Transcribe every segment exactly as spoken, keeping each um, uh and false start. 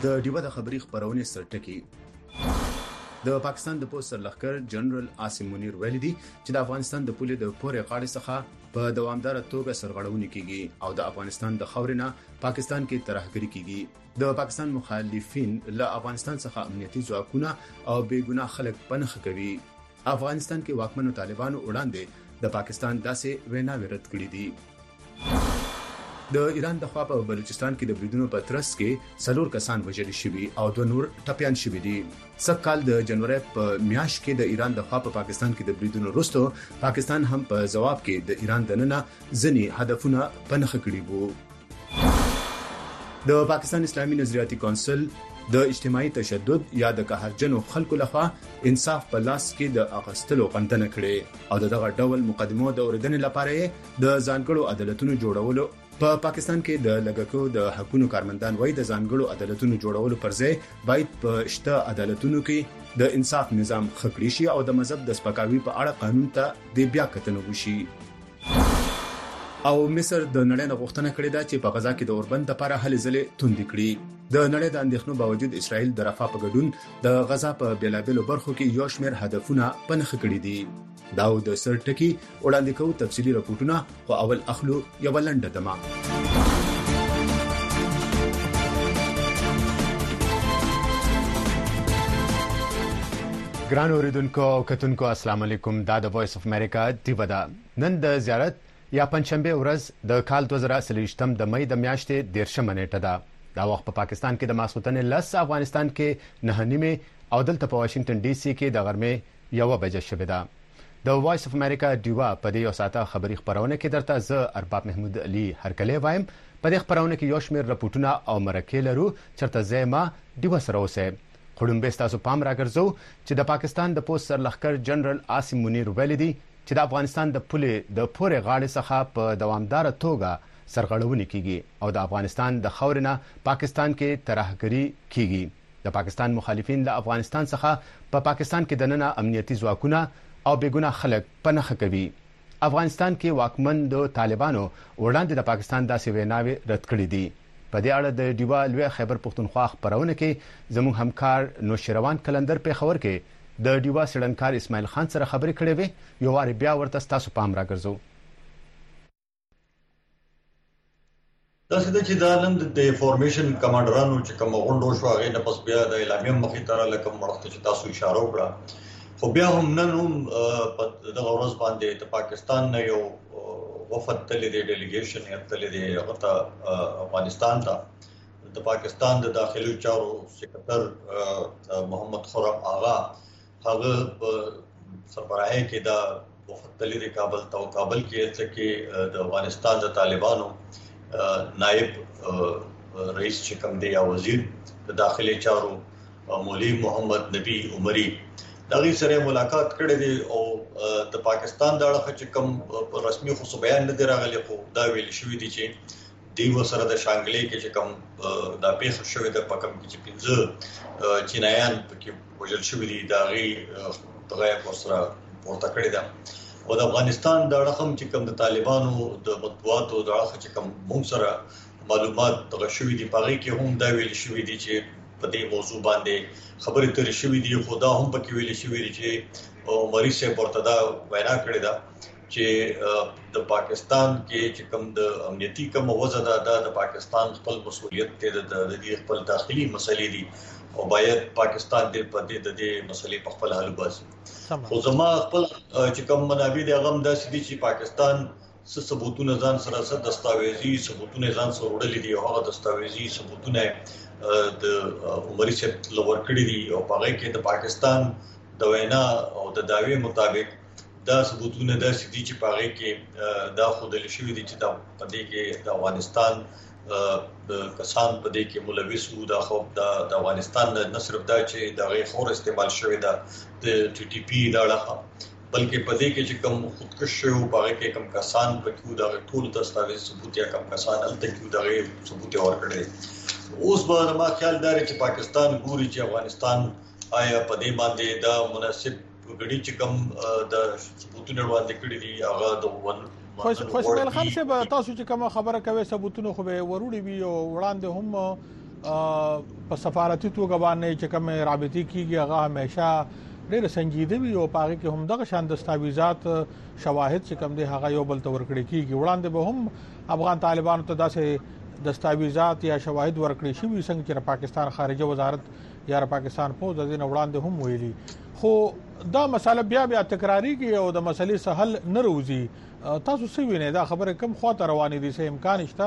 د ډیوه د خبري خبرونه سرټکی. د پاکستان د پولیس سرلښکر جنرال عاصم منیر ویلي دي چې د افغانستان د پولې د پورې غاړې څخه په دوامدار توګه سرغړونې کیږي او د افغانستان د خاورینه پاکستان کې ترهګري کیږي. د پاکستان مخالفین له افغانستان څخه امنیتي ځواکونه او بیګناه خلک پنهخ کوي. افغانستان کې واکمنو طالبانو وړاندې د پاکستان داسې ویناوې رد کړې دي. د ایران د خوا په بلوچستان کې د بریدونو په ترڅ کې څلور کسان وژل شوي او دوه نور ټپيان شوي دي. سږکال د جنوري په میاشت کې د ایران د خوا په پاکستان کې د بریدونو وروسته پاکستان هم په جواب کې د ایران دننه ځنی هدفونه پنهخ کړي وو. د پاکستان اسلامي نظریاتي کونسل د اجتماعي تشدد یا د قهرجنو خلکو لخوا انصاف په لاس کې د اغستلو غندنه کړې او دغه ډول مقدمو د اوریدنې لپاره د ځانګړو عدالتونو جوړولو په پاکستان کې د لګکو د حقوقو کارمندان وایي د ځانګړو عدالتونو جوړولو پر ځای باید په شته عدالتونو کې د انصاف نظام خکړی شي او د مذهب د سپکاوي په اړه قانون ته د بیا کتنه وشي. او مصر د نړۍ نه غوښتنه کړې ده چې په غزا کې د اوربند لپاره هلې ځلې توندې کړي. د نړۍ د اندېښنو باوجود اسرائیل د رفح په ګډون د غزا په بیلابېلو برخو کې یو شمېر هدفونه پنهخ کړي دي. دا د سر ټکی وړاندې کوو تفصیلي راپورټونه خو اول اخلو یو لنډه دمه. ګران اوریدونکو او کتونکو السلام علیکم. دا د وایس اف امریکا دیو ده. نن د زیارت یا پنځشنبه ورځ د کال دوه زره څلوېښتم د مې د میاشتې دیرشمه نیټه ده. دا وخت په پاکستان کې د ماسخوتن لس، افغانستان کې نه نیمه او دلته په واشنگټن ډي سي کې د غرمې یو بجې شوه ده. د وایس اف امریکا دیوا په دې یو ساعته خبري خبرونه کې درته زه ارباب محمود علي هرکلی وایم. په دې خبرونه کې یو شمېر راپورټونه او مرکې لرو چرته زما دیوا سره اوسه. خړومبه تاسو پام راګرځو چې د پاکستان د پولیس سرلښکر جنرال عاصم منیر ویلي دي چې د افغانستان د پولې د پورې غاړې څخه په دوامدار توګه سرغړونې کیږي او د افغانستان د خاورینه پاکستان کې ترهګري کیږي. د پاکستان مخالفین له افغانستان څخه په پا پاکستان کې دننه امنیتي ځواکونه او بیګناه خلک پنهخ کوي. افغانستان کې واکمن د طالبانو وړاندې د پاکستان داسې ویناوې رد کړې دي. په دې اړه د ډیوا لوی خیبر پښتونخوا خبرونه کې زموږ همکار نوشیروان کلندر پیښور کې د ډیوا سړنکار اسماعیل خان سره خبرې کړې وې. یو واری بیا ورته تاسو پام راګرځو. دا څه چې دا نن د فارمیشن کمانډرانو چې کوم غونډه شو هغه نه پس بیا د اعلامیه مخې ته لکه مرخته چې تاسو اشاره وکړه. خو بیا هم نن هم په دغه ورځ باندې د پاکستان نه یو وفد تللی دی، ډیلیګیشن یې تللی دی هغه افغانستان ته. د پاکستان د داخلي چارو سکرټر محمد خرم آغا هغه سربراهي کې دا وفد تللی دی کابل ته. کابل کې چې د افغانستان د طالبانو نائب رئیس چې کوم دی یا وزیر د داخلي چارو مولوی محمد نبی عمری دغه سره ملاقات کړې دي او د پاکستان د اړخ چې کوم رسمي خو بیان نه دی راغلی خو دا ویل شوی دی چې دی وسره د شانګلې کې چې کوم دا پیښه شوې ده په کوم کې چې پنځه چینایان پکې وژل شوي دي دا غي دغه وسره پورته کړی ده. او د افغانستان د اړخ چې کوم د طالبانو د مطبوعاتو د اړخ چې کوم موږ سره معلومات دغه شوي دي په هغې کې هم دا ویل شوي دي چې په دې موضوع باندې خبرې ترې شوي دي. خو دا هم پکې ویل شوي دي چې عمري صاحب ورته دا وینا کړې ده چې د پاکستان کې چې کوم د امنیتي کوم وضع ده دا د پاکستان خپل مسؤلیت دی، د دې خپل داخلي مسلې دي او باید پاکستان دې په دې د دې مسلې په خپل حل وباسي. خو زما خپل چې کوم منابع دي هغه هم داسې دي چې پاکستان څه ثبوتونه ځان سره څه دستاویزي ثبوتونه ځان سره وړلي دي او هغه دستاویزي ثبوتونه د عمري صاحب لور کړی دي او په هغه کې د پاکستان د وینا او د داوی مطابق دا ثبوتونه داسې دي چې په هغه کې دا خودل شوی دي چې دا په دې کې د افغانستان د کسان په دې کې ملوث وو. دا خو د افغانستان نه صرف دا چې د غي خور استعمال شوی دا د ټي ټي پی دا لخوا بلکې په دې کې چې کوم خودکش شو په هغه کې کوم کسان پکې دا ټول دستاویز ثبوت یا کوم کسان الته کې دا غي ثبوت ورکړي. اوس به ما خیال دار چې پاکستان ګوري چې افغانستان آیا په دې باندې دا مناسب غړي چې کوم د ثبوتونه وړاندې کړی دي هغه د ون خوشمل خان صاحب تاسو چې کوم خبره کوي ثبوتونه خو به وروړي وي او وړاندې هم په سفارتي توګه باندې چې کوم رابطي کیږي هغه همیشه ډېر سنجیده وي او پاره کې هم دغه شان دستاویزات شواهد چې کوم دي هغه یو بل تور کړی کیږي وړاندې به هم افغان طالبانو ته داسې دستاویزات یا شواهد ورکړي شي څنګه چې پاکستان خارجه وزارت یا پاکستان فوج د دین وړاندې هم ویلي خو دا مسله بیا بیا تکراریږي او د مسلې سهل نه روزي تاسو څه وینئ دا خبره کم خواته روانې دي څه امکان شته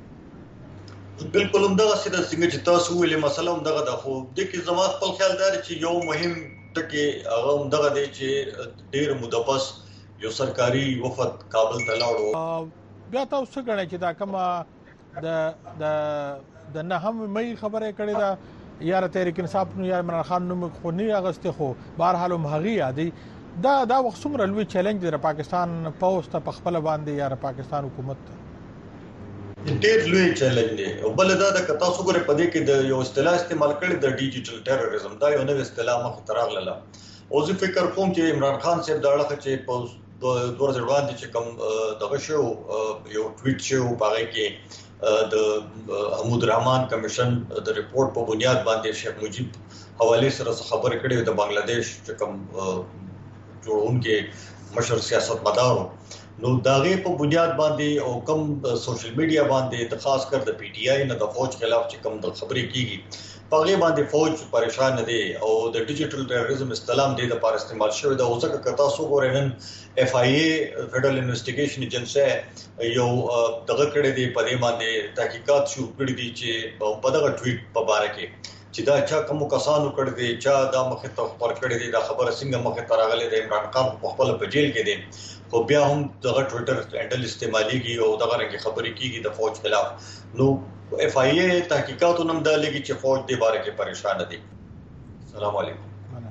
بالکل همدغه څه څنګه چې تاسو ویلې مسله همدغه ده خو د کې زما خپل خیال دی چې یو مهم ټکی هغه همدغه دی چې ډېر موده پس یو سرکاري وفد کابل ته لاړو بیا تاسو څنګه چې دا کومه د د د نه هم مې خبره کړې ده یا تحریک انصاف نو یا عمران خان نو خونی اغسته خو بهر حال مهغي یادي دا دا وخت څومره لوی چیلنج دی پاکستان پوسټ په خپل باندې یا پاکستان حکومت ډېر لوی چیلنج دی او بل دا د کتا څو غره پدې کې د یو اصطلاح استعمال کړي د ډیجیټل ټیرریزم دا یو نوې اصطلاح مخ تراغله او زه فکر کوم چې عمران خان صاحب دا لکه چې په دوه هزار وړاندې چې کوم دغه شو یو ټویټ شو باغې کې د حمود رحمان کمیشن د ریپورت په بنیاد باندې شیخ مجیب حواله سره خبرې کړې د بنگلاديش چې کوم جوړونکي مشر سیاستمدارو نو داغه په بنیاد باندې او کم سوشل میډیا باندې د خاص کر د پی ټی آی نه د فوج خلاف چې کم د خبرې کیږي په باندې فوج پریشان دي او د ډیجیټل ټیرریزم استعلام دی د پار استعمال شوی د اوسه کتا سو ګورنن اف آی ای فدرل انویسټیګیشن ایجنسی یو دغه کړي دی په دې باندې تحقیقات شروع کړي دي چې په دغه ټویټ په اړه کې چې دا چا کوم کسانو کړي دي چا دا مخه ته خبر کړي دي دا خبره څنګه مخه ته راغلي د عمران خان په خپل په جیل کې دي خو بیا هم دغه ټویټر هینډل استعماليږي او دغه رنګ خبرې کیږي د فوج خلاف نو اف آی ای تحقیقاتو نم دا لګي چې فوج دې باره کې پریشان دي السلام علیکم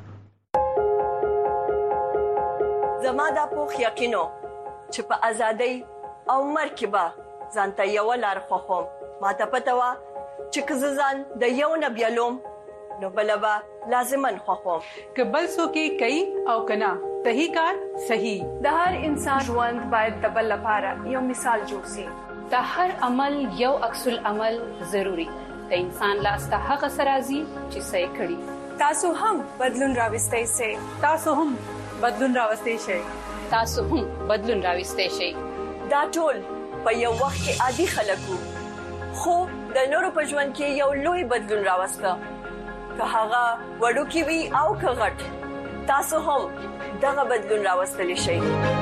زما دا پوخ یقینو چې په ازادۍ او مرکبه ځانته یو لار خوخم ما ته پته وا چې کززان د یو نبیلوم نو بلبا لازمن خوخم کبل سو کې کوي او کنا صحیح کار صحیح د هر انسان ژوند باید د بل لپاره یو مثال جوړ شي د هر عمل یو عکس العمل ضروری د انسان لاس ته هغه سرازي چې صحیح کړي تاسو هم بدلون راوستئ سي تاسو هم بدلون راوستئ شئ تاسو هم بدلون راوستئ شئ دا ټول په یو وخت کې عادي خلکو خو د نورو په ژوند کې یو لوی بدلون راوسته که هغه وړو کې وي او که غټ تاسو هم دغه بدلون راوستلی شئ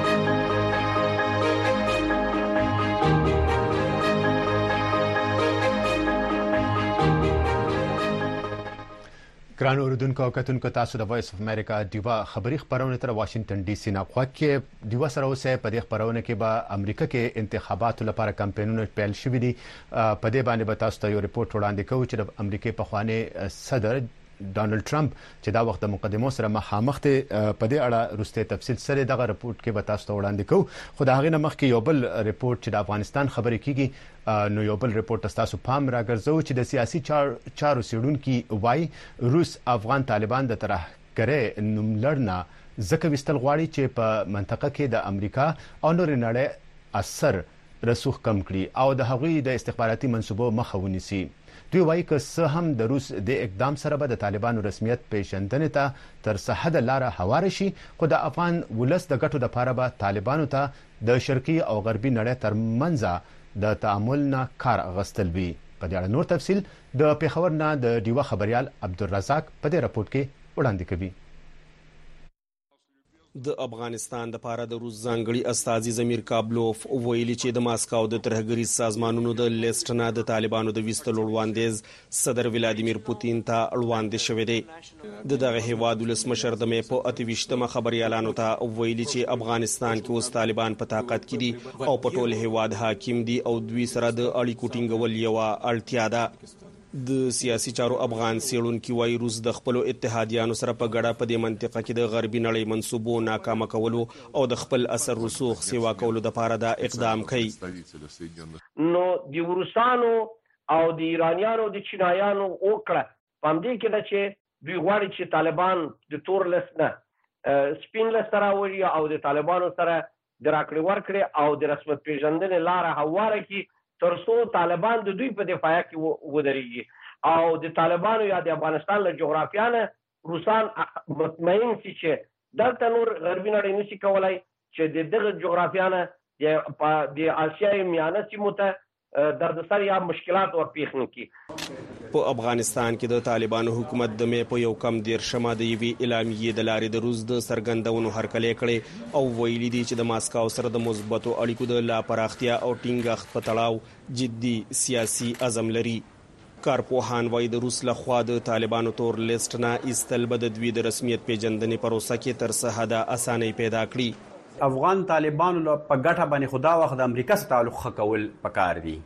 ګران اوردونکو او کتونکو تاسو د وایس اف امریکا دیوا خبری خبرونه تر واشنگټن ډي سي نه خوکه دیوا سره اوسه په دې خبرونه کې به امریکا کې انتخاباتو لپاره کمپاینونه پیل شوې دي په دې باندې به تاسو ته یو ریپورت وړاندې کوو چې د امریکای په خواني صدر ډانلډ ټرمپ چې دا وخت د مقدمو سره مخامخ ته په دې اړه روسته تفصیل سره دغه ریپورت کې به تاسو ته وړاندې کوو خو دا غي نه مخکې یو بل ریپورت چې د افغانستان خبرې کیږي نو یو بل ریپورت تاسو پام راګرځو چې د سیاسي چارو سیډونکو وای روس افغان طالبان د ترهګرۍ نوملړنا ځکه وستل غواړي چې په منطقه کې د امریکا او نور نړۍ اثر رسوخ کم کړي او د هغوی د استخباراتي منصوبو مخه ونیسي دوی وایي که څه هم د روس د اقدام سره به د طالبانو رسمیت پیژندنې ته تر څه حد لاره هوار شي خو د افغان ولس د ګټو لپاره به طالبانو ته د شرقي او غربي نړۍ ترمنځ د تعامل نه کار اغستل وي په دې اړه نور تفصیل د پیښور نه د دیوا خبريال عبدالرزاق په دې راپورټ کې وړاندې کوي د افغانستان د پاره د روس ځانګړي استاذي زمیر کابلوف ویلي چې د ماسکو د ترهګری سازمانونو د لیست نه د طالبانو د وستلو وړاندیز صدر ولادیمیر پوتین ته وړاندې شوې دی د دغه هیواد ولسمشر د مې په اتويشتمه خبريالانو ته ویلي چې افغانستان کې اوس طالبان په طاقت کې دي او په ټول هیواد حاکم دي او دوی سره د اړیکو ټینګول یو اړتیا ده د سیاسي چارو افغان سیړونکو وای روس د خپل اتحادیانو سره په ګډه په دې منطقه کې د غربي نړۍ منسوبو ناکام کولو او د خپل اثر رسوخ سیوا کولو لپاره دا اقدام کوي نو د روسانو او د ایرانیانو د چینایانو وکړه پام دې کې چې دوی غواړي چې طالبان د تور لست نه سپین لست راوړي او د طالبانو سره د راکړې ورکړې او د رسمیت پیژندنې لار هواره کړي ترڅو طالبان د دوی په دفاع کې ودرېږي او د طالبانو یا د افغانستان له جغرافیا نه روسان مطمئن سي چې دلته نور غربي نړۍ نشي کولای چې د دغه جغرافیا نه د آسیای میانه سیمو ته دردسر یا مشکلات ورپېښ نه کړي. په افغانستان کې د طالبانو حکومت د مې په یو کم دېرشمه د یوې اعلامیې د لارې د روس د څرګندونو هرکلی کړی او ویلي دي چې د ماسکو سره د مثبتو اړیکو د لا پراختیا او ټینګښت په تړاو جدي سیاسي عزم لري. کارپوهان وایي د روس لخوا د طالبانو تور لیست نه ایستل به د دوی د رسمیت پیژندنې پروسه کې تر څه حده اسانۍ پیدا کړي. افغان طالبانو په ګټه باندې خدا وخت د امریکا سره تعلق ښه کول پکار دي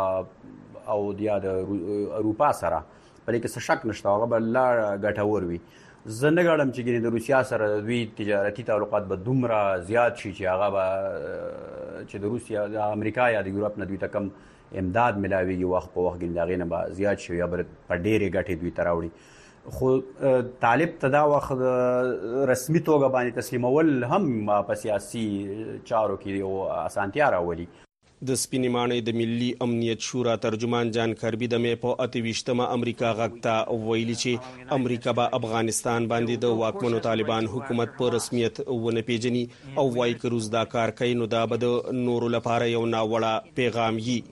او یا د اروپا سره په دې کې څه شک نشته هغه به لا ګټور وي. زه نه غواړم چې د روسیا سره د دوی تجارتي تعلقات به دومره زیات شي چې هغه به چې د روسیا د امریکا یا د یورپ نه دوی ته کم امداد ملاویږي وخت په وخت کې د هغې نه به زیات شي یا به په ډېرې ګټې دوی ته راوړي. خو طالب ته دا وخت رسمي توګه باندې تسلیمول هم په سیاسي چارو کې یو اسانتیا راولي. د سپینې ماڼۍ د ملي امنیت شورا ترجمان جان کربي د مې په اته ویشتمه امریکا غږ ته ویلي چې امریکا به افغانستان باندې د واکمنو طالبان حکومت په رسمیت ونه پیژني او وایي که روس دا کار کوي نو دا به د نورو لپاره یو ناوړه پیغام وي.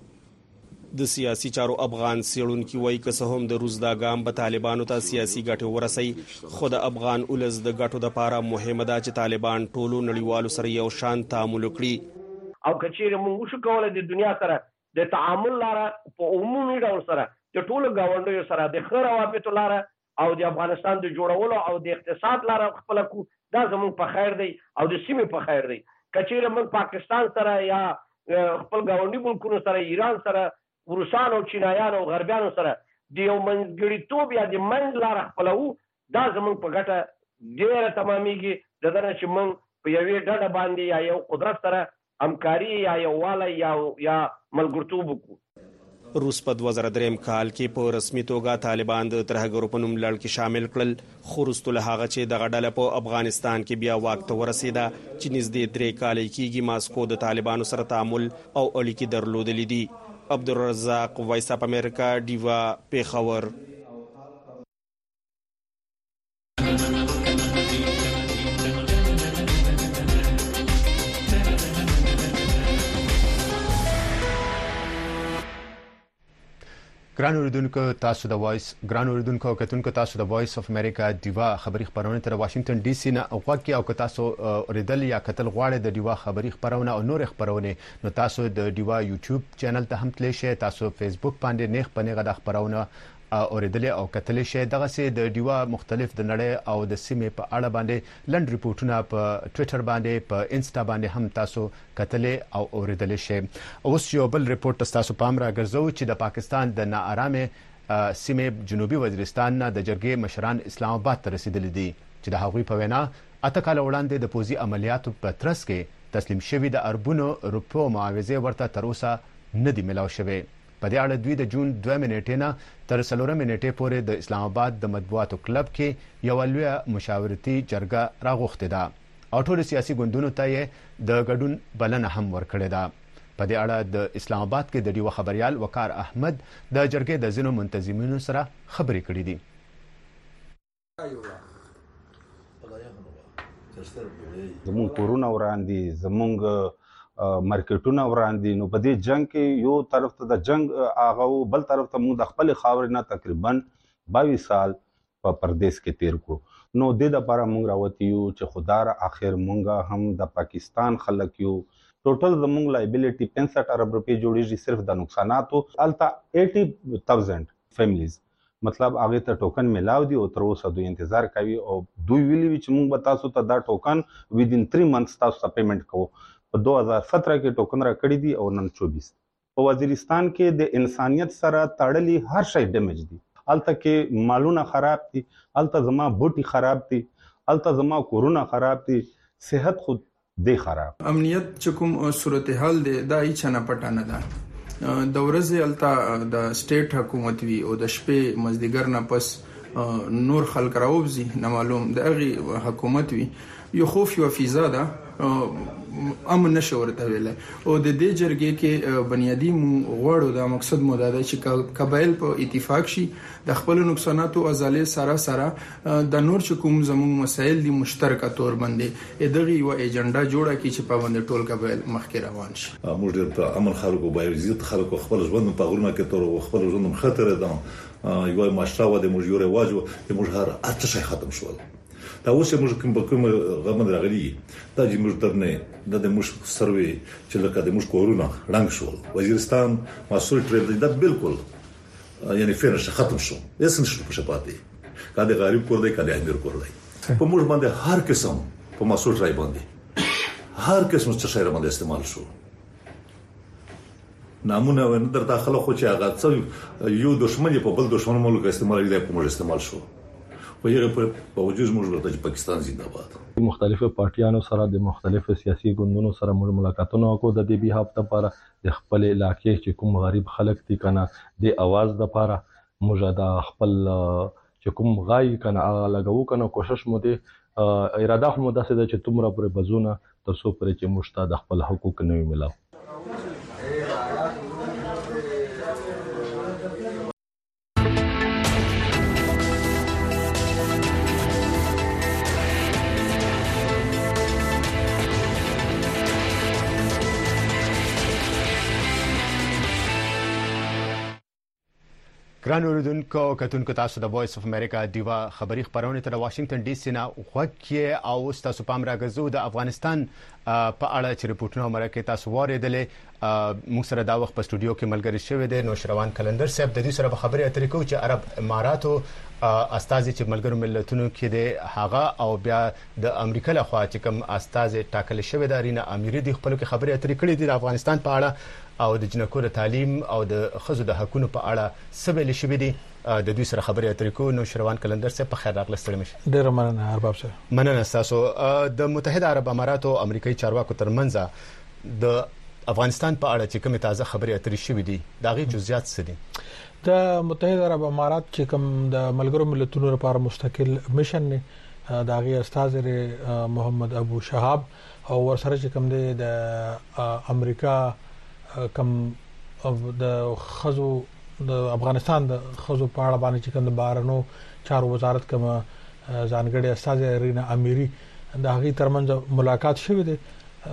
د سیاسي چارو افغان څېړونکي وایي که څه هم د روس دا ګام به طالبانو ته سیاسي ګټې ورسوي خو د افغان ولس د ګټو دپاره مهمه ده چې طالبان ټولو نړیوالو سره یو شان تعامل وکړي. او که چیرې موږ وشو کولی د دنیا سره د تعامل لاره په عمومي ډول سره د ټولو ګاونډیو سره د ښه روابطو لاره او د افغانستان د جوړولو او د اقتصاد لاره خپله کړو، دا زموږ په خیر دی او د سیمې په خیر دی. که چیرې موږ پاکستان سره یا خپل ګاونډي ملکونو سره ایران سره روسانو او چینایانو او غربیانو سره د یو منځګړیتوب یا د منځ لاره خپلوو، دا زموږ په ګټه ډېره تمامیږي د ده نه چې موږ په یوې ډډه باندې یا یو قدرت سره همکاري یا یووالی یا یا ملګرتوب وکړو. روس په دوه زره دریم کال کې په رسمي توګه طالبان د ترهګرو په نوم لړ کې شامل کړل، خو وروسته له هغه چې دغه ډله په افغانستان کې بیا واک ته ورسېده چې نږدې درې کاله کېږي ماسکو د طالبانو سره تعامل او اړیکې درلودلې دي. عبدالرزاق، وایس اپ امریکا، ډیوا، پیښور. ګران اوریدونکو تاسو د وایس ګران اوریدونکو کتونکو تاسو د وایس اف امریکا ډیوا خبری خبرونه تر واشنگټن ډي سي نه اوغوکي او که تاسو اوریدل یا کتل غواړئ د ډیوا خبری خبرونه او نور خبرونه نو تاسو د ډیوا یوټیوب چینل ته هم تللی شئ. تاسو فیسبوک باندې نیغ پنیغه د خبرونه اوریدل او کتل شئ. دغه سي د ډیوا مختلف د نړۍ او د سیمې په اړه باندې لند ریپورتونه په ټوئیټر باندې په انسټا باندې هم تاسو کتل او اوریدل شئ. اوس یو بل ریپورت تاسو پام راګرځو چې د پاکستان د ناارامه سیمې جنوبي وزیرستان نه د جرګې مشران اسلام آباد ته رسیدلي دي چې د هغوی په وینا اته کال وړاندې د پوځي عملیاتو په ترڅ کې تسلیم شوی د اربونو روپو معاوضه ورته تر اوسه نه دی ملاو شوی. په دې اړه دوی د جون دوه منېټې نه تر څلور منېټې پورې د اسلام آباد د مطبوعاتو کلب کې یو لوی مشاورتي جرګه راغوښتې ده او ټول سیاسي ګوندونو ته یې د ګډون بلنه هم ورکړې ده. په دې اړه د اسلام آباد کې د ډیوا خبريال وقار احمد د جرګې د ځینو منتظمینو سره خبرې کړې دي. زمونږ کورونه وړاندې زمونږ مارکیټونه وړاندې، نو په دې جنگ کې یو طرف ته د جنگ هغه بل طرف ته موږ د خپل خاورې نه تقریبا باویس سال په پردیس کې تیر کړو. نو د دې لپاره موږ راوتی یو چې خدای اخر موږ هم د پاکستان خلک یو ټوټل زموږ لایبیلیټي پنځه ارب روپۍ جوړیږي صرف د نقصاناتو الته اسی هزار فیملیز، مطلب هغه ته ټوکن ملاو دي او تر اوسه دوی انتظار کوي او دوی ویلي چې موږ به تاسو ته دا ټوکن ویدین تھری منثس تاسو ته پیمنٹ کوو. په دوه هزار سत्रह کې ټوکن را کړی دي او نن چوبیس. په وزیرستان کې د انسانیت سره تړلي هر شی ډیمیج دي. الته کې مالونه خراب دي، الته زما بوټي خراب دي، الته زما کورونه خراب دي، صحت خود دی خراب. امنیت چې کوم صورتحال دی دا هیڅ نه پټه نه ده. د ورځې الته د سټیټ حکومت وی او د شپې مزدګر نه پس نور خلک راوبزي نه معلوم د هغه حکومت وی یو خوف یو فیضا ده امن نشه ورته ویل او د دې جرګې کې بنیادی غوړو د مقصد مو دا چې قبایل په اتفاق شي د خپل نقصانات او ازالې سره سره د نور چې کوم زموږ مسایل دي مشترکه تور باندې دغه یو ایجنډا جوړه کی چې په باندې ټول قبایل مخکې روان شي. موږ د امن خلکو باید زیات خلکو خپل ژوند په غوړنه کې تور خپل ژوند خطر ده یو ماشاء الله د موږ یو رواج د موږ هر اته شي ختم شول. دا اوس موږ کوم په کوم غمن راغلي دا چې موږ درنه د موږ سروي چې لکه د موږ کورونه رنګ شول وزیرستان مسؤل تر دا بالکل یعنی فینش ختم شو اسن شو په شپاتي کله غریب کور دی کله امیر کور دی په موږ باندې هر قسم په مسؤل راي باندې هر قسم څه شی باندې استعمال شو نامونه ونه در داخله خو چې هغه څو یو دښمن په بل دښمن ملک استعمال دی په موږ استعمال شو په یغه په باوجود موږ ورته چې پاکستان زنده‌باد مختلفه پارټیانو سره د مختلفو سیاسي ګوندونو سره موږ ملاقاتونه وکړو د دې به هفته لپاره د خپل علاقې چې کوم غریب خلک دي کنه د आवाज د لپاره موږ د خپل چې کوم غای کنه هغه لګو کنه کوشش مو دي اراده مو ده چې تمره پر بزونه تر څو پر چې مشته د خپل حقوق نه ملاو. ګران اوریدونکو کتونکو تاسو د وایس اف امریکا دیوا خبری خبرونه تر واشنگټن ډي سي نه وکي او تاسو پام راغزو د افغانستان په اړه چې ریپورتونه مرکه تاسو واردلې موږ سره دا وخت په استودیو کې ملګری شوی دی نو شروان کلندر صاحب د دې سره په خبري اترې کو چې عرب اماراتو استازي چې ملګرو ملتونو کې دی هغه او بیا د امریکا له خوا چې کوم استازي ټاکل شوی دی رینا اميري د خپل کې خبري اترې کړې دي د افغانستان په اړه او د جنکو د تعلیم او د خزو د حقوقو په اړه سبل شوی دي د دوی سره خبري اترې کو نو شروان کلندر صاحب په خیر راغلی ستړي مشه. ډیر مننه ارباب صاحب. مننه تاسو. د متحده عرب اماراتو او امریکایي چارواکو ترمنځ د افغانستان په اړه چې کوم تازه خبري اترې شوې دي دا غي جزئیات څه دي؟ د متحده عرب امارات چې کوم د ملګرو ملتونو لپاره مستقل میشن نه دا غي استاذ محمد ابو شهاب او ورسره چې کوم دی د امریکا کوم د خزو د افغانستان د خزو په اړه باندې چې کوم د بهرنو چارو وزارت کوم ځانګړي استاذ رینا اميري د هغه ترمنځ ملاقات شوه دي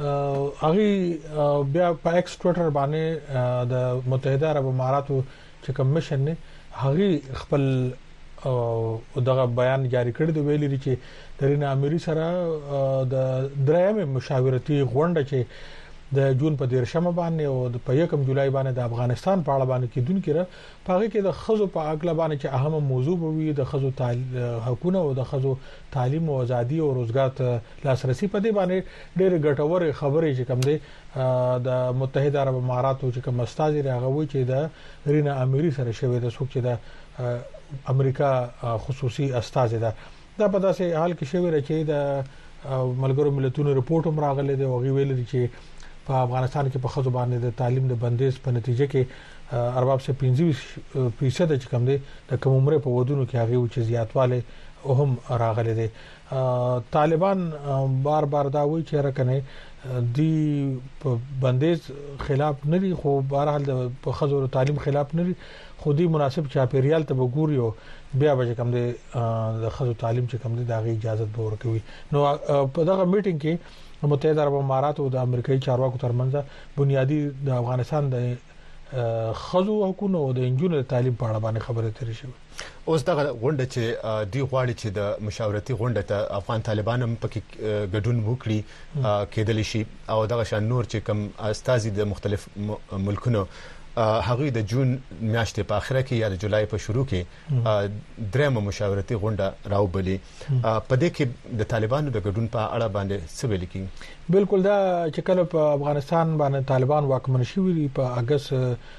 هغه بیا په ایکس ټویټر باندې د متحده عرب اماراتو چې کوم میشن نه هغه خپل دغه بیان جاری کړی دی ویلي چې د رینا اميري سره د درېمه مشاورتي غونډه چې د جون په دیرشمه باندې او په یکم جولای باندې د افغانستان په اړه باندې کې دن کړه پاره کې د خزو په اګل باندې چې اهم موضوع وي د خزو حقوقونه او د خزو تعلیم او ازادي او روزګار ته لاسرسي په دې باندې ډېر ګټور خبرې چې کوم دي د متحده عرب اماراتو چې کوم استاذ راغوي چې د رینا اميري سره شوی د څوک چې د امریکا خصوصي استاذ ده دا په داسې حال کې شوی چې د ملګرو ملتونو ریپورت هم راغلی دی او غوي ویل چې په افغانستان کې په خزو باندې د تعلیم د بندیز په نتیجه کې ارباب سے پنځه فیصد چې کم دي د کوم عمر په ودونو کې هغه چې زیاتواله هم راغلي دي. طالبان بار بار دا وایي چې راکنه دی په بندیز خلاف نه دي خو بهرحال د په خزو تعلیم خلاف نه دي خو دی مناسب چاپیریال ته وګوري بیا به کوم دي د خزو تعلیم چې کم دي دا غي اجازه به ورکوي. نو په دغه میټینګ کې متحده عرب امارات او د امریکایي چارواکو ترمنځ بنیادی د افغانستان د خزو حقوقو او د انجونو تعلیم په اړه باندې خبرې ترې شوې. اوس دغه غونډه چې دی غواړي چې د مشاورتي غونډه ته افغان طالبان هم پکې ګډون وکړي کېدل شي او دغه شان نور چې کوم استازي د مختلف ملکونو هغه د جون میاشتې په اخره کې یا د جولای په شروع کې درېمه مشاورتي غونډه راوبلي په دې کې د طالبانو د ګډون په اړه باندې څه ویل کیږي؟ بالکل دا چې کله په افغانستان باندې طالبان واکمن شوي دي په اگست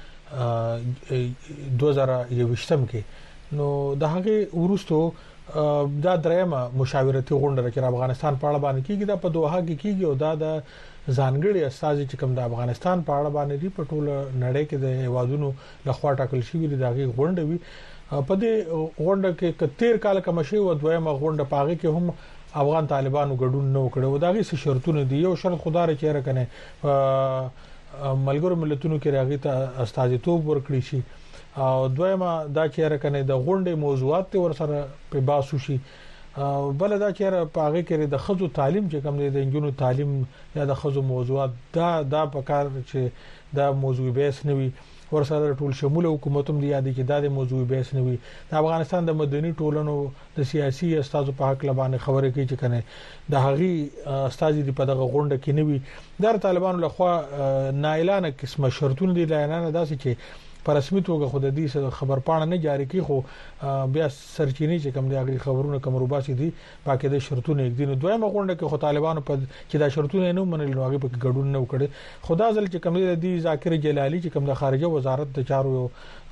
دوه زره یوویشتم کې نو د هغه ورستو دا درېمه مشاورتي غونډه چې افغانستان په اړه باندې کیږي دا په دوحه کې کیږي او دا د ځانګړي استازي چې کوم د افغانستان په اړه باندې دی په ټول نړۍ کې د هوادونو لخوا ټاکل شوی دی دغه غونډه وی په دې غونډه کې کتیر کال کمشي او دویمه غونډه پاغي کې هم افغان طالبانو ګډون نه وکړو دا غي څه شرطونه دي یو شرط خدای چیرې کنه ملګرو ملتونو کې راغی ته استازیتوب ورکړي شي او دویمه دا چیرې کنه د غونډې موضوعات ور سره په باسو شي بل دا چیرې په هغه کې د خزو تعلیم چې کوم دی د انجونو تعلیم یا د خزو موضوعات دا دا په کار چې دا موضوع بیس نه وي ورسره ټول شمول حکومتوم دی یادې چې دا د موضوع بیس نه وي د افغانستان د مدني ټولنو د سیاسي استازو په حق لبانه خبره کوي چې کنه د هغي استازي دی په دغه غونډه کې نه وي د طالبانو لخوا نااعلان قسمه شرطونه دي اعلان داسې چې په رسمي توګه خود دې خبر پاڼه نه جاری کی خو بیا سرچینی چې کوم دی هغه خبرونه کوم روباسي دي پاکه د شرطونه یک دین دویمه غونډه کې خو طالبانو په چې دا شرطونه نه منل نو هغه په ګډون نه وکړي خدا ځل چې کوم دی ذاکر جلالی چې کوم د خارجه وزارت د چارو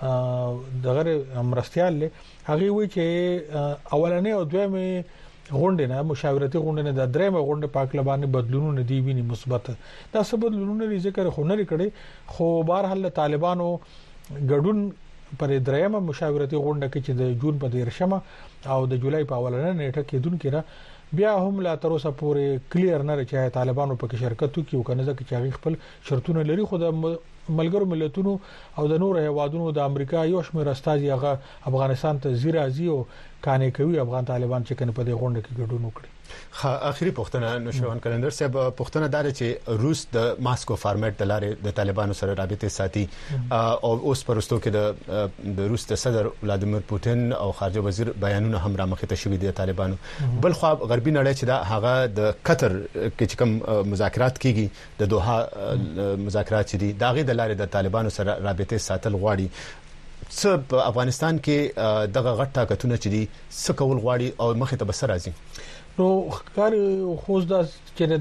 دغه مرستيال هغه وی چې اولنې او دویمه غونډه نه مشاورتي غونډه نه د درېمه غونډه پاک لبانه بدلونونه دی ویني مثبت دا څه بدلونونه ذکر خو نه کړي خو بهر حل طالبانو ګډون پر درېمه مشاورتي غونډه کې چې د جون په دیرشمه او د جولای په اولنه نیټه کې دون کړه بیا هم لا تر اوسه پورې کلیر نه رچای طالبانو په شرکت کې وکنه ځکه چې هغه خپل شرطونه لري خو د ملګرو ملتونو او د نور هیوادونو د امریکا یو شمېر استازي هغه افغانستان ته زیرا زیو کانې کوي افغان طالبان چې کنه په دې غونډه کې ګډون وکړي خا اخري پښتنه نوشوان کلندر صاحب پښتنه دار چې روس د ماسکو فارمیټ د لارې د طالبانو سره رابطه ساتي او اوس پرستو کې د د روس د صدر ولادیمیر پوتین او خارجه وزیر بیانونه هم را مخې ته شوي دي طالبانو بل خو غربي نړۍ چې دا هغه د قطر کې کوم مذاکرات کیږي د دوحه مذاکرات دي دا غي د لارې د طالبانو سره رابطه ساتل غواړي څه په افغانستان کې دغه غټ طاقتونه چې دي څه کول غواړي او مخې ته بسر راځي نو کار خو دا چې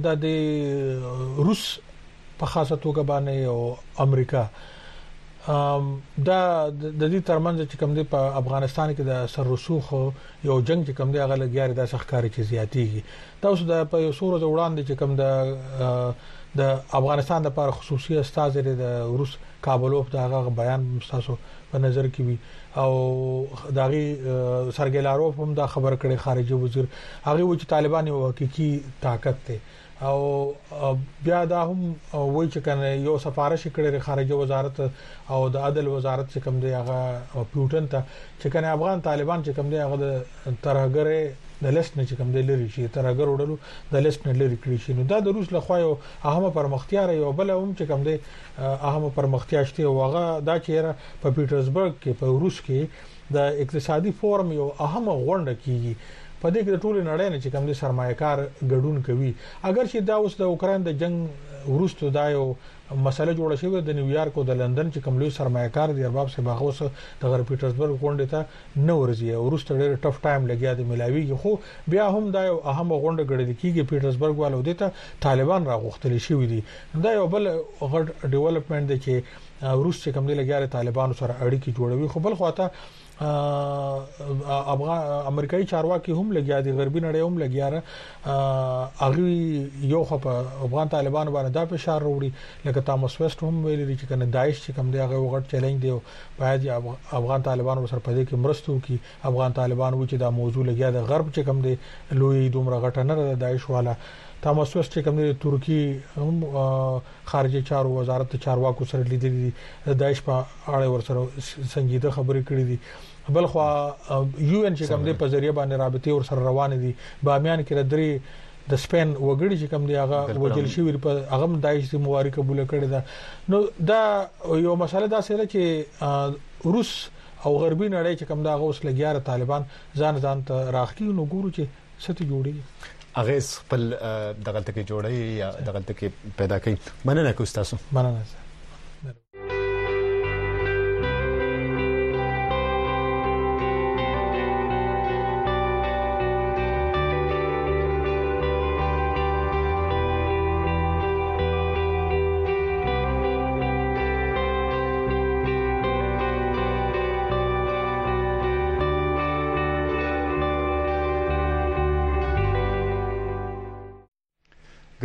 د روس په خاصه توګه باندې او امریکا دا د دې ترمنځ چې کوم دی په افغانستان کې د سر رسوخ یو جنگ چې کوم دی هغه لګیاري د ښکاری چې زیاتیږي دا اوس د په یو سورو وړاندې چې کوم د د افغانستان لپاره خصوصي استاد د روس کابلوف دا هغه بیان مستاسو په نظر کې وي او داغي سرګلاروف هم دا خبر کړي خارجه وزیر هغه و چې طالبان یو حقيقي طاقت ته او بیا دا هم وایي چې کنه یو سفارش کړي خارجه وزارت او د عدل وزارت چې کوم دی هغه پیوټن ته چې کنه افغان طالبان چې کوم دی هغه د ترهګره د لیست نه چې کوم دی لري شي ترهګر وړلو د لیست نه لري کړی شي نو دا د روس لخوا یو اهمه پرمختیا یو بل هم چې کوم دی اهمه پرمختیا شته وغه دا چې په پیټرزبرګ کې په روس کې د اقتصادي فورم یو اهمه غونډه کیږي په دې کې د ټولو نړۍ نه چې کوم دي سرمایه‌کار ګډون کوي اگر چې دا اوس د اوکران د جنگ ورستو دا یو مسله جوړه شوې د نیویارک او د لندن چې کوم لوی سرمایه‌کار دی ارباب سه باغوس د غرب پیټرزبرګ غونډه ته نو ورځي او ورسته ډېر ټف ټایم لګیا دی ملاوي خو بیا هم دا یو اهمه غونډه غړي کیږي پیټرزبرګ والو دته طالبان راغختل شي دي دا یو بل غټ ډیولپمنٹ دی چې روس چې کوم دی لګیا طالبان سره اړیکې جوړوي خو بل خواته افغان امریکایي چارواکي هم لګیا دي غربي نړۍ هم لګیا را اغي یو خو په افغان طالبان باندې دا فشار وروړي لکه تامس ویسټ هم ویلي چې کنه داعش چې کوم دی هغه وغټ چیلنج دی باید افغان طالبان سره په دې کې مرستو کې افغان طالبان و چې دا موضوع لګیا د غرب چې کوم دی لوی دومره غټه نه د داعش والا تامس ویسټ چې کوم دی ترکی هم خارجه چارو وزارت چارواکو سره لیدلې د داعش په اړه ورسره سنجیده خبرې کړې دي بل خو یو ان چې کوم دی په ذریعہ باندې رابطه ور سره روان دي بامیان کې درې د سپین وګړي چې کوم دی هغه وجل شي په هغه داعش د مواري قبول کړي دا نو دا یو مسله دا سره چې روس او غربي نړۍ چې کوم دا اوس لګیاره طالبان ځان ځان ته راخلي نو ګورو چې ست جوړي اغه خپل دغه تکي جوړي یا دغه تکي پیدا کوي مننه کوم تاسو مننه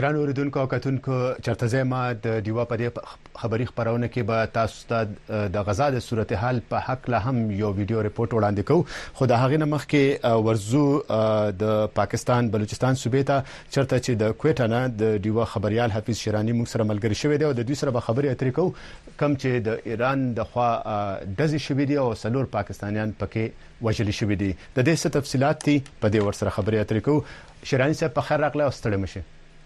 ګران اوریدونکو او کتونکو چرته زما د دیوا په دې خبري خبرونه کې به تاسو ته د غزا د صورتحال په حق له هم یو ویډیو ریپورت وړاندې کوو خو د هغې نه مخکې ورزو د پاکستان بلوچستان صوبې ته چرته چې د کوټا نه د دیوا خبريال حفیظ شیرانی موږ سره ملګری شوی دی او د دوی سره به خبرې اترې کوو کم چې د ایران د خوا دزي شوی دی او سلور پاکستانیان پکې وژل شوی دي د دې څه تفصيلات دي په دې ور سره خبرې اترې کوو شیرانی صاحب په خیر راغله او ستړي مشه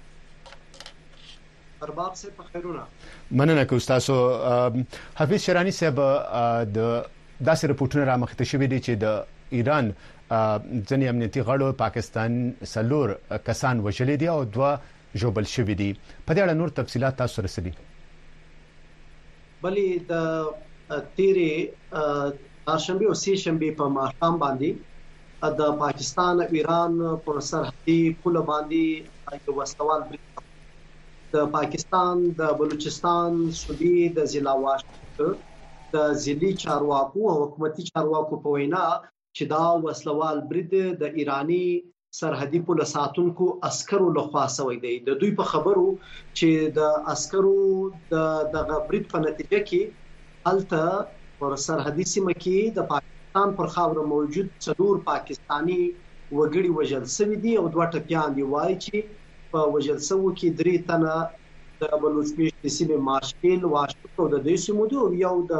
ارباب سے په خیرونه مننه کوم تاسو حفیظ شیرانی صاحب د داسې رپورټونه را مخته شوی دي چې د ایران ځنې امنیتي غړو پاکستان سلور کسان وژلي دي او دوه جوبل شوی دي په دې اړه نور تفصيلات تاسو رسېدي بلې د تیرې چهارشنبه او سه شنبه په ماښام باندې د پاکستان او ایران پر سرحدي پل باندې یو وسوال د پاکستان د بلوچستان صوبې د ضلع واشنګټن د ضلعي چارواکو او حکومتي چارواکو په وینا چې دا وسلوال برید د ایرانی سرحدي پل ساتونکو عسکرو لخوا شوی دی د دوی په خبرو چې د عسکرو د دغه برید په نتیجه کې هلته پر سرحدي سیمه کې د پاکستان پر خاوره موجود څلور پاکستانی وګړي وژل شوي دي او دوه ټپيان دي وایي چې په وژل شوو کې درې تنه د بلوچستان سیمې ماشکل واشکو د دې سیمو دي او یو د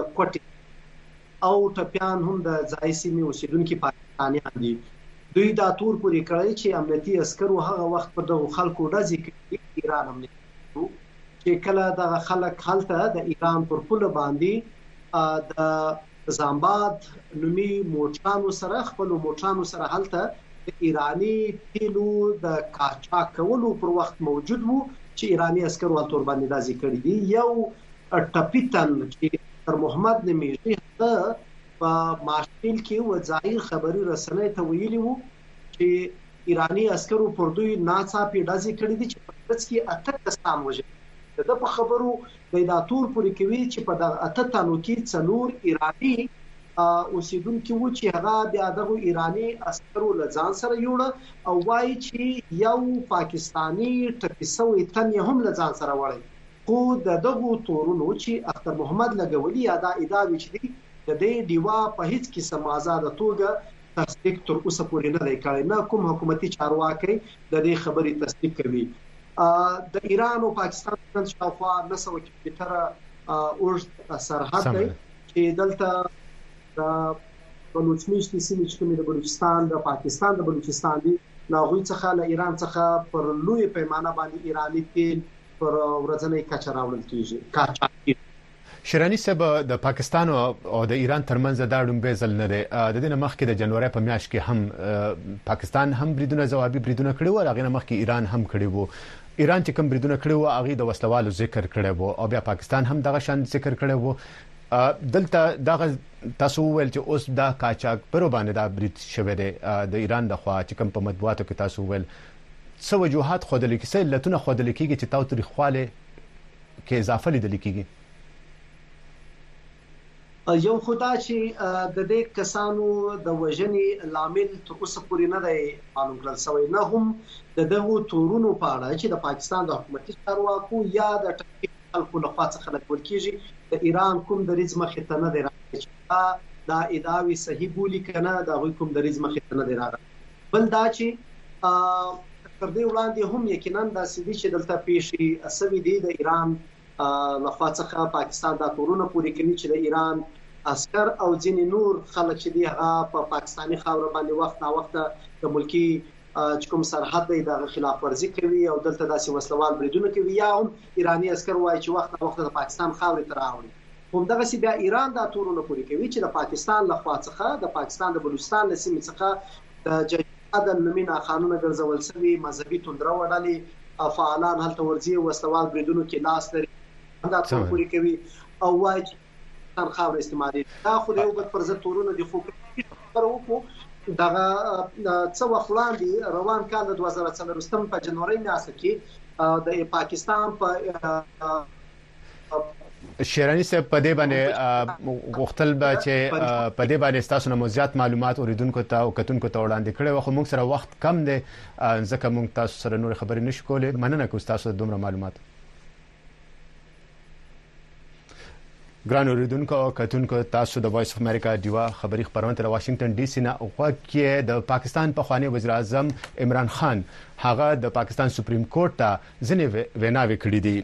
کوټي او ټپيان هم د ځای سیمې اوسیدونکو پاکستانیان دي دوی دا تور پورې کړی چې امنیتي عسکرو هغه وخت په دغه خلکو ډزې کړې ایران امنیتي چې کله دغه خلک هلته د ایران پر پل باندې د زامباد نومي موټرانو سره خپل موټرانو سره هلته د ایرانی تیلو د قاچاق کولو پر وخت موجود وو چې ایرانی عسکرو تور باندې دازي کړی دي یو ټپیتن چې تر محمد نمیږي په ماشکل کې وزایر خبري رسنۍ ته ویلي وو چې ایرانی عسکرو پر دوی ناڅاپي دازي کړی دي چې په داس کې اته کسان وژل د په خبرو د دا تور پورې کوي چې په دغه اته تانو کې څلور ایرانی اوسیدونکو و چې هغه بیا دغه ایرانی عسکرو لزان سره یوړ او وایي چې یو پاکستانی ټپیسوي تن هم لزان سره وړي خو د دغه تورونو چې اختر محمد لګولي ادا ادعا چې د دې دیوا په هیڅ قسم آزاد توګه تصدیق تر اوسه پورې نه دی کړی نه کوم حکومتي چارواکي د دې خبرې تصدیق کوي د ایران او پاکستان شاوخوا نسو کیلومتره اوږد سرحد دی چې دلته د بلوچستان سیمې چې کومه د بلوچستان د پاکستان د بلوچستان دی ناغوی څخه له ایران څخه پر لوی پیمانه باندې ایرانی تیل پر ورځنی کچه راوړل کیږي کاچا شیرانی صاحب د پاکستان او د ایران ترمنځ د اړومبه ځل نه دی د دې مخکې د جنوري په میاشت کې هم پاکستان هم بریدونه جوابي بریدونه کړي و هغه مخکې ایران هم کړي وو ایران چې کوم بریدونه کړي وو هغه د وسلوالو ذکر کړي وو او بیا پاکستان هم دغه شان ذکر کړي وو دلته دغه تاسو ویل چې اوس دا قاچاق پر باندې دا برید شوی دی د ایران د خوا چې کوم په مطبوعاتو کې تاسو ویل څه وجوهات خو د لیکسه لتون خو د لیکيږي چې تاسو تاریخ خاله کې اضافه لیدل کیږي یو خدا چې د دې کسانو د وژنې لامل تر اوسه پورې نه دی معلوم کړل شوی نه هم د دغه تورونو په اړه چې د پاکستان د حکومتي چارواکو یا د خلکو له خوا څخه لکول کیږي د ایران کوم د ریز مخې ته نه دی راغلی دا ادعاوی صحیح بولی کنه دا کوم د ریز مخې ته نه دی راغلی بل دا چې تر دې وړاندې هم یقینا دا سړي چې دلته پیښې اسوي دي د ایران لخوا څخه پاکستان دا تورونه پوری کوي چې د ایران عسكر او ځینې نور خلک چې دی هغه په پاکستاني خاور باندې وخت نا وخت د ملکی چې کوم سرحد دی د خلاف ورزي کوي او دلته داسې وسلوال بریدونه کوي یا هم ایرانی عسكر وایي چې وخت نا وخت د پاکستان خاور ته راوړي هم دغه سی بیا ایران دا تورونه پوری کوي چې د پاکستان لخوا څخه د پاکستان د بلوچستان لسیمې څخه د جهاد نمونه قانون ګرځول شوی مذهبي توندره وډالي فعالان هلته ورزي وسلوال بریدونه کې لاس لري دا تور پوری کوي او وایي تر خاور استعمالي دا خو یو بل پر ضد تورونه دي خو پر وکړو دغه څو وخت لاندې روان کال د دوه زره څلور په جنوري میاشت کې د پاکستان په شیرانی صاحب په دې باندې غوښتل به چې په دې باندې تاسو نه زیات معلومات اوریدونکو ته او کتونکو ته وړاندې کړي خو موږ سره وخت کم دی ځکه موږ تاسو سره نور خبرې نشو کولای. مننه کوم تاسو دومره معلومات. ګران اوریدونکو او کتونکو تاسو د وایس اف امریکا دیوا خبری خبرونه تر واشنگټن ډي سي نه وکړه د پاکستان په خواني وزیر اعظم عمران خان هغه د پاکستان سپریم کورټ ته ځنې ویناوي کړې دي.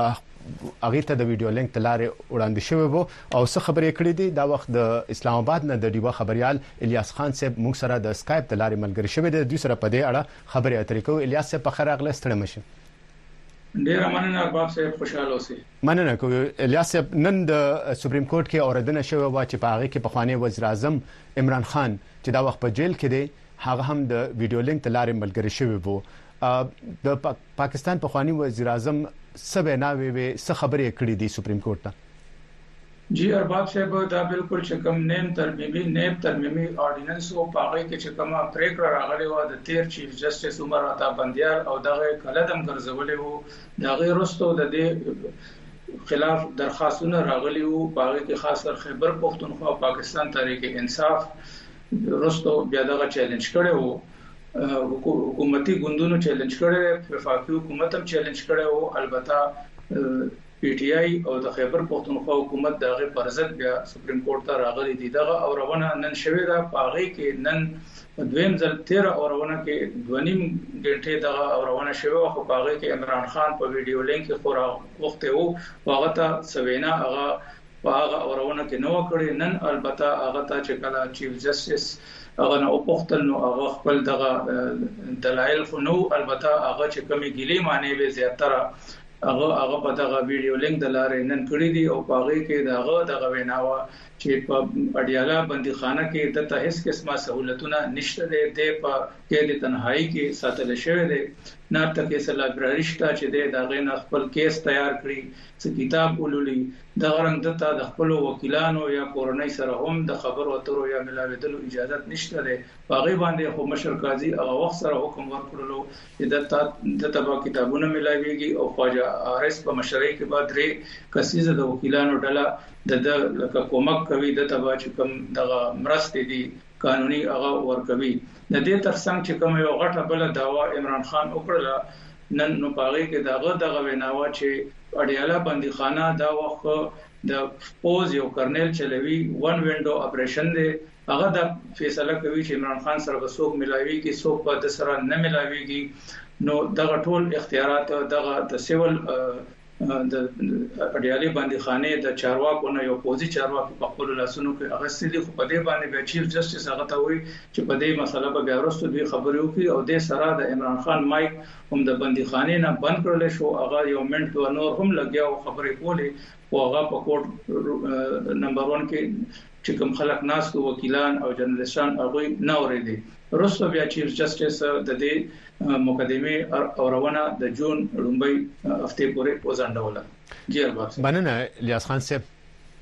هغه ته د ویډیو لینک تلاره وړاندې شوی وو او څه خبرې کړې دي. دا وخت د اسلام آباد نه د دیوا خبريال الیاس خان صاحب موږ سره د اسکایپ تلاره ملګری شوی دی. دوی سره په دې اړه خبرې اترې کوي. الیاس صاحب په خیر اغله ستړي مشه. ډیر مننه ارباب صاحب خوشاله اوسئ. مننه کوم الیاس صاحب. نن د سپریم کورټ کې اوریدنه شوی و چې په هغه کې په خواني وزیر اعظم عمران خان چې دا وخت په جیل کې دی هغه هم د ویډیو لینک تلاره ملګری شوی وو. د پاکستان په خواني وزیر اعظم سبه ناوي وي څه خبرې کړې دي سپریم کورټ ته؟ جی ارباب صاحب دا بالکل چې کوم نیم ترمیمي نیب ترمیمي اورډیننس او پاغي کې چې کومه پریکړه راغلي و د تیر چیف جسټس عمر عطا بندیار او دغه کلدم ګرځولې وو دغه رستو د دې خلاف درخواستونه راغلي وو. پاغي کې خاص کر خیبر پختونخوا او پاکستان تحریک انصاف رستو بیا دغه چیلنج کړي وو. حکومتي ګوندونو چیلنج کړي، وفاقي حکومت هم چیلنج کړي او البته پی ټ آی او د خیبر پختونخوا حکومت دغه پرځد بیا سپریم کورټ ته راغلي دي. دغه اورونه نن شوې ده پاغي کې نن دویم ځل تیرہ اورونه کې دونیم غنټه دغه اورونه شوه او پاغي کې عمران خان په ویډیو لینک کې خورا وخت وو هغه ته سوینا هغه هغه اورونه کې نو کړی. نن البته هغه ته چې کله چیف جسټس هغه نو پختل نو هغه خپل دغه دلایل خو نو البته هغه چې کمی ګلی معنی به زیاتره هغه هغه په دغه ویډیو لینک د لارې نن کړی دی او پاغي کې دغه دغه ویناوه چې په اډیاله بندي خانه کې د ته هیڅ قسمه سہولتونه نشته دي. د په کې د تنهایی کې ساتل شوی دی. نه تکي سره لایبرری شته چې د غین خپل کیس تیار کړي څه کتاب ولولي د غرنګ دته د خپل وکیلانو یا کورنۍ سره هم د خبرو اترو یا ملاویدلو اجازه نشته ده. باغی باندې خو مشر قاضي هغه وخت سره حکم ورکړلو چې د د تبا کتابونه ملاويږي او خواجه آر اس په مشرۍ کې بعد لري کسیزه د وکیلانو ډله د لکه کومک کوي د تبا چې کوم دغه مرستې دي قانوني هغه ورکوي. د دې ترڅنګ چې کوم یو غټه بل داوا عمران خان وکړه نن نو پاغي کې دغه دغه ویناوه چې اډیاله بندي خانه دا وخت د پوز یو کرنل چلوي ون وینډو اپریشن دی. هغه د فیصله کوي چې عمران خان سره وسوک ملاوي کې سوک په د سره نه ملاويږي. نو دغه ټول اختیارات دغه د سیول د اډیالي باندې خانه د چارواکو نه یو پوزي چارواکو په خپل لاسونو کې هغه سړي خو په دې باندې به چیف جسټس هغه ته وایي چې په دې مسله په بیا وروسته دوی خبرې وکړي او د سره د عمران خان مایک هم د بندي خانه نه بند کړل شو. هغه یو منټ او نور هم لګیا او خبرې کولې او هغه په کوټ نمبر ون کې چې کوم خلک ناس کو وکیلان او جرنالستان هغه نه اوریدي. وروسته بیا چیف جسټس د دې مقدمه اورونه د جون لومبي هفته پورې وزندوله. جی ارباب مننه الیاس خان صاحب.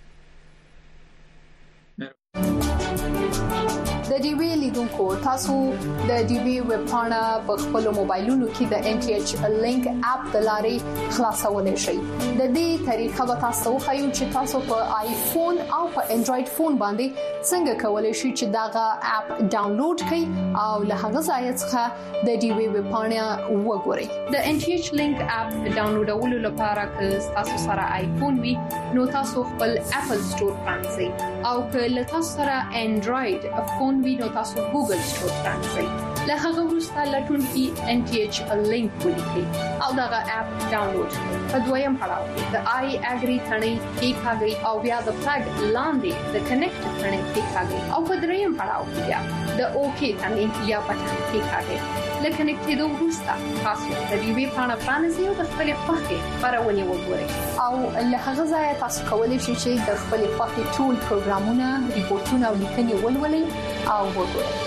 د ډي وی لیدونکو تاسو د ډي وی ویب پاڼه په خپل موبایلونو کې د ان ټي ایچ لینک اپ د لارې خلاصولای شئ. د دې طریقه به تاسو خو چې تاسو په آیفون او په انډراید فون باندې څنګه کولای شئ چې داغه اپ ډاونلوډ کړئ او له هغه ځای څخه د ډي وی ویب پاڼه وګورئ. د ان ټي ایچ لینک اپ ډاونلوډولو لپاره که تاسو سره آیفون وي نو تاسو خپل اپل سٹور پرانځئ او که له تاسو سره انډراید فون وي نو تاسو ګوګل سٹور پرانځئ. له هغه وروسته لټون کې ان ټي ایچ لینک ولیکئ او دغه اپ ډاونلوډ کړئ. په دویم پړاو کې د آی اګری ثنې کې کاږي او بیا د فلګ لاندې د کنیکټ ثنې کې کاږي او په دریم پړاو کې بیا د اوکی ثنې یا بټن کې کاږي. لکه کنیکټ دوه وروسته تاسو د ډي وی پاڼه پرانیزئ او د خپل خوښې خبرونه وګورئ او له هغه ځای تاسو کولی شئ چې د خپل خوښې ټول پروګرامونه ریپورتونه او لیکنې ولولئ او وګورئ.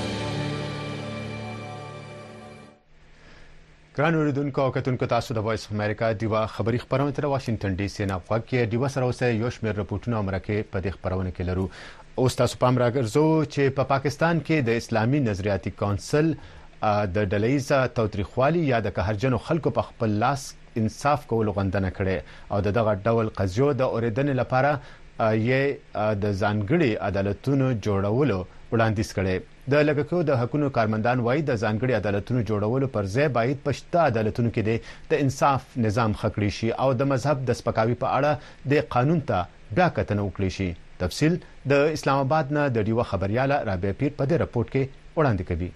ګران اوریدونکو او کتونکو تاسو د وایس اف امریکا دیوا خبری خبرونه تر واشنگټن ډي سي نه غواړي دیوا سره اوسه یو شمېر رپورټونه امریکا په دې خبرونه کې لرو. اوس تاسو پام راګرځو چې په پا پاکستان کې د اسلامي نظریاتي کونسل د ډلهیزه توتریخوالي یا د قهرجنو خلکو په خپل لاس انصاف کول غوښتنه کړې او دغه ډول قضیو د اوریدنې لپاره یې د ځانګړي عدالتونو جوړولو وړاندیز کړي. د لګښتو د حقوقو کارمندان وایي د ځانګړي عدالتونو جوړولو پر ځای باید پښتا عدالتونو کې د انصاف نظام خکړی شي او د مذهب د سپکاوي په اړه د قانون ته بیا کتنه وکړي شي. تفصیل د اسلام آباد نه د ډیوه خبرياله رابعه پیر په دې رپورت کې وړاندې کوي.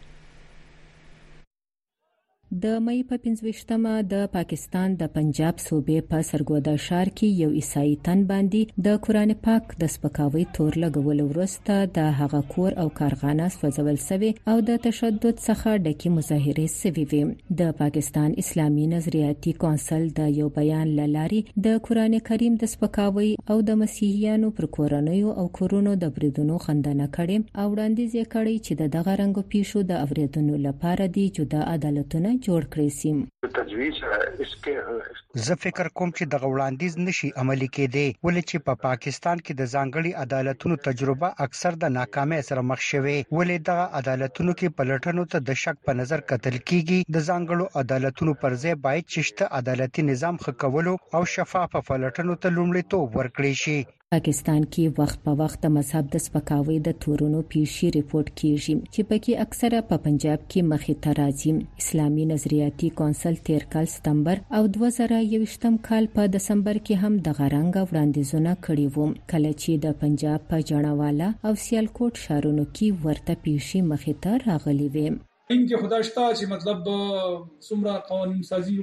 د مې په پنځويشتمه د پاکستان د پنجاب صوبې په سرګودا ښار کې یو عیسائی تن باندې د قران پاک د سپکاوي تور لګول ورسته د هغه کور او کارخانه سوځول شوی او د تشدد څخه ډکی مظاهره شوی وي. د پاکستان اسلامي نظریاتي کونسل د یو بیان لاري د قران کریم د سپکاوي او د مسیحیانو پر کورنیو او کورونو د بریدونو خندنه کړي او وړاندیز یې کړی چې د دغه رنګ پیښو د اوریدونو لپاره دی جدا عدالتونه جوړ کړی سي. زه فکر کوم چې د وړاندیز نشي عملی کېدی ولې چې په پا پاکستان کې د ځانګړي عدالتونو تجربه اکثر د ناکامۍ سره مخ شوه. ولې د عدالتونو کې پلټنو ته د شک په نظر کتل کیږي. د ځانګړو عدالتونو پر ځای باید چې عدالتي نظام خکولو او شفاف پلټنو ته لومړیتوب ورکړي شي. پاکستان کې وخت په وخت د مذهب د سپکاوي د تورونو پیښې ریپورت کیږي چې پکې اکثره په پنجاب کې مخې ته راځي. اسلامي نظریاتي کونسل تیر کال ستمبر او دوه زره یوویشتم کال په دسمبر کې هم د غرنګ وړاندیزونه کړي وو کله چې د پنجاب په جنواله او سیالکوټ شهرونو کې ورته پیښې مخې ته راغلي وي. انکه خدای شته چې مطلب څومره قانون سازي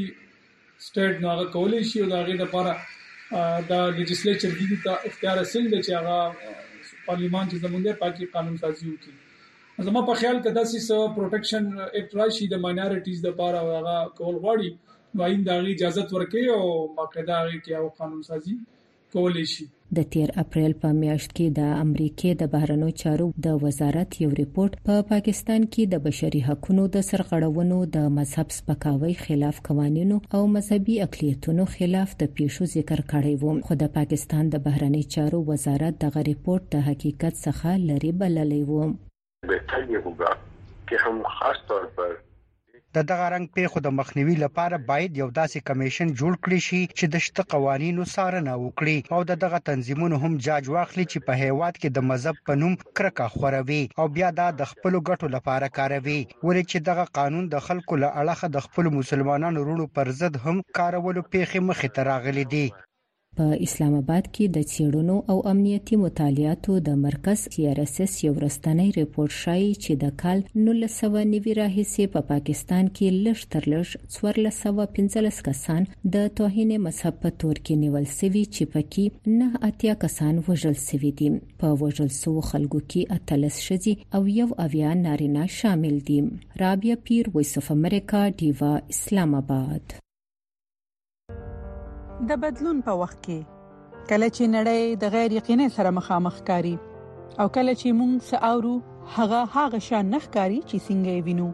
غواړي سټیټ ناغه کولای شي او دا غي د لپاره دا لیجسلیچر دي ته اختیار اصل دی چې هغه پارلیمان چې زمونږه پاکي قانون سازي وکړي. زما په خیال کې داسې څه پروټیکشن اکټ راشي د ماینورټیز لپاره هغه کول غواړي نو اين د اجازه ورکړي او باقاعده هغه کې او قانون سازي کولای شي. د تیر اپریل په میاشت کې د امریکای د بهرنیو چارو د وزارت یو ریپورت په پا پاکستان کې د بشري حقوقو د سرغړونو د مذهب سپکاوي خلاف قوانینو او مذهبي اقلیتونو خلاف د پیښو ذکر کړی و. خو د پاکستان د بهرنیو چارو وزارت دغه ریپورت د حقیقت څخه لري بللی و. بهتر یې وګا چې هم خاص طور پر د دغه رنګ پیښو د مخنیوي لپاره باید یو داسې کمیشن جوړ کړي شي چې د شته قوانینو څارنه وکړي او د دغه تنظیمونو هم جاج واخلي چې په هیواد کې د مذهب په نوم کرکه خوروي او بیا دا د خپل ګټو لپاره کاروي. ولې چې دغه قانون د خلکو له اړخه د خپل مسلمانانو ورونو پر ضد هم کارولو پیښې مخې ته راغلي دي. په اسلام آباد کې د څېړنو او امنیتي مطالعاتو د مرکز سی آر اس اس یو ورستنی ریپورت ښایي چې د کال نولس سوه نوي راهیسې په پاکستان کې لږ تر لږ څوارلس سوه پنځلس کسان د توهین مذهب په تور کې نیول شوي چې پکې نه اتیا کسان وژل شوي دي. په وژل شوو خلکو کې اتلس ښځې او یو اویا نارینه شامل دي. رابعه پیر، وایس اف امریکا، ډیوا، اسلام آباد. د بدلون په وخت کې کله چې نړۍ د غیر یقیني سره مخامخ کاری او کله چې موږ ساورو هغه هغه شان نخکاری چې څنګه یې وینو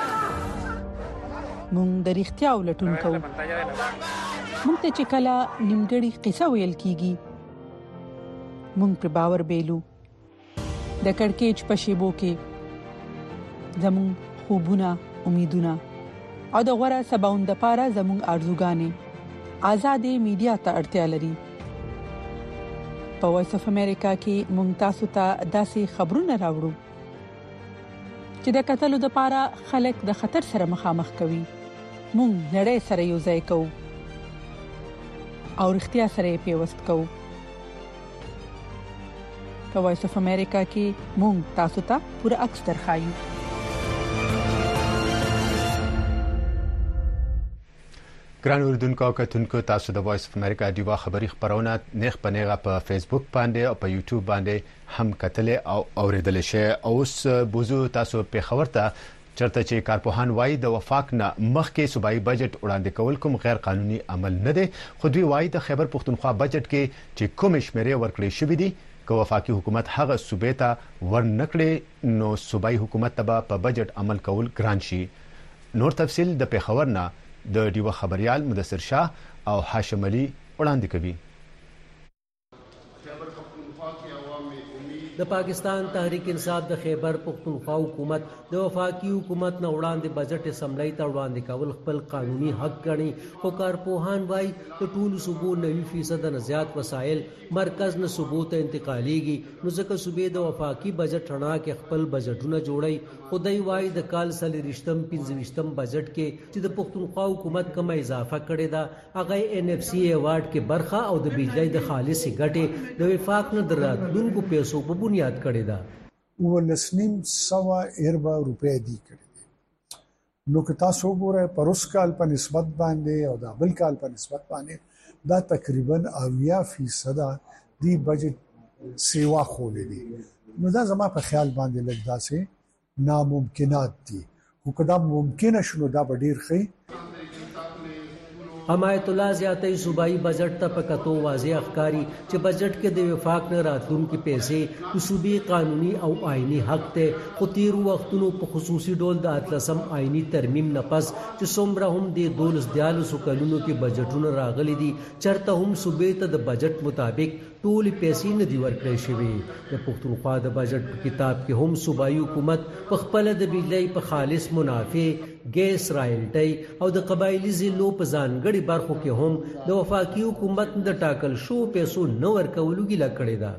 موږ د اړتیا ولټون کوو. موږ ته چې کله نیمګړی قصه ویل کیږي موږ پر باور بیلو. د کڑکېچ په شیبو کې زموږ خوبونه، امیدونه او د غوړه سباوند لپاره زموږ ارزوګانې آزادې میډیا ته اړتیا لري. په وایس اف امریکا کې مونږ تاسو ته داسې خبرونه راوړو چې د قتلو د لپاره خلک د خطر سره مخامخ کوي. مونږ نړۍ سره یو ځای کوو او اړتیا سره پیوست کوو. په وایس اف امریکا کې مونږ تاسو ته پوره عکس درخایو. ګران اوردونکو او کتونکو، تاسو د وایس اف امریکا ډیوا خبری خبرونه نیغ په نیغه په فیسبوک باندې او په یوټیوب باندې هم کتلې او اوریدل شي. اوس بوزو تاسو په خبر ته چرته چې کارپوهان وایي د وفاق نه مخکې صوبایي بجټ وړاندې کول کوم غیر قانوني عمل نه دی. خو دوی وایي د خیبر پښتونخوا بجټ کې چې کوم شمیرې ورکړې شوې دي که وفاقي حکومت هغه صوبې ته ورنکړي نو صوبایي حکومت ته په بجټ عمل کول ګران شي. نور تفصیل د پیښور نه د ډیوه خبريال مدثر شاه او هاشم علي وړاندې کوي. د پاکستان تحریک انصاف د خیبر پختونخوا حکومت د وفاقي حکومت نه وړاندې بجټ اسمبلی ته وړاندې کول خپل قانوني حق ګڼي، خو کارپوهان وایي د ټولو صوبو نوي فیصد نه زیات وسایل مرکز نه صوبو ته انتقالیږي، نو ځکه صوبې د وفاقي بجټ رڼا کې خپل بجټونه جوړي. خو دی وایي د کال څلوېښتم پنځه بجټ کې چې د پختونخوا حکومت کومه اضافه کړې ده هغه ان اف سی ایوارډ کې برخه او د بجلی د خالصې ګټې د وفاق نه د راتلونکو پیسو په بنیاد کړې ده. ولس نیم سوه اربع روپۍ دی کړې دي. نو که تاسو وګورئ پر اوس کال په نسبت باندې او د بل کال په نسبت باندې دا تقریبا اویا فیصده دی بجټ سیوا خولې دي. نو دا زما په خیال باندې لږ داسې ناممکنات دي، خو که دا ممکنه شنو دا به ډېر ښه. حمایت الله زیاتې صوبایي بجټ ته په کتو واضح ښکاري چې بجټ کې د وفاق نه راتلونکي پیسې د صوبې قانوني او آئینی حق ته، خو تیرو وختونو په خصوصي ډول د اتلسم آئینی ترمیم نه پس چې څومره هم د دولس دیارلسو کلونو کې بجټونه راغلي دي چېرته هم صوبې ته د بجټ مطابق ټولې پیسې نه دي ورکړې شوې. د پښتونخوا د بجټ په کتاب کې هم صوبایي حکومت په خپله د بجلی په خالص منافع، ګیس رایلټۍ او د قبایلي ضلعو په ځانګړي برخو کې هم د وفاقي حکومت د ټاکل شو پیسو نه ورکولو ګیله کړې ده.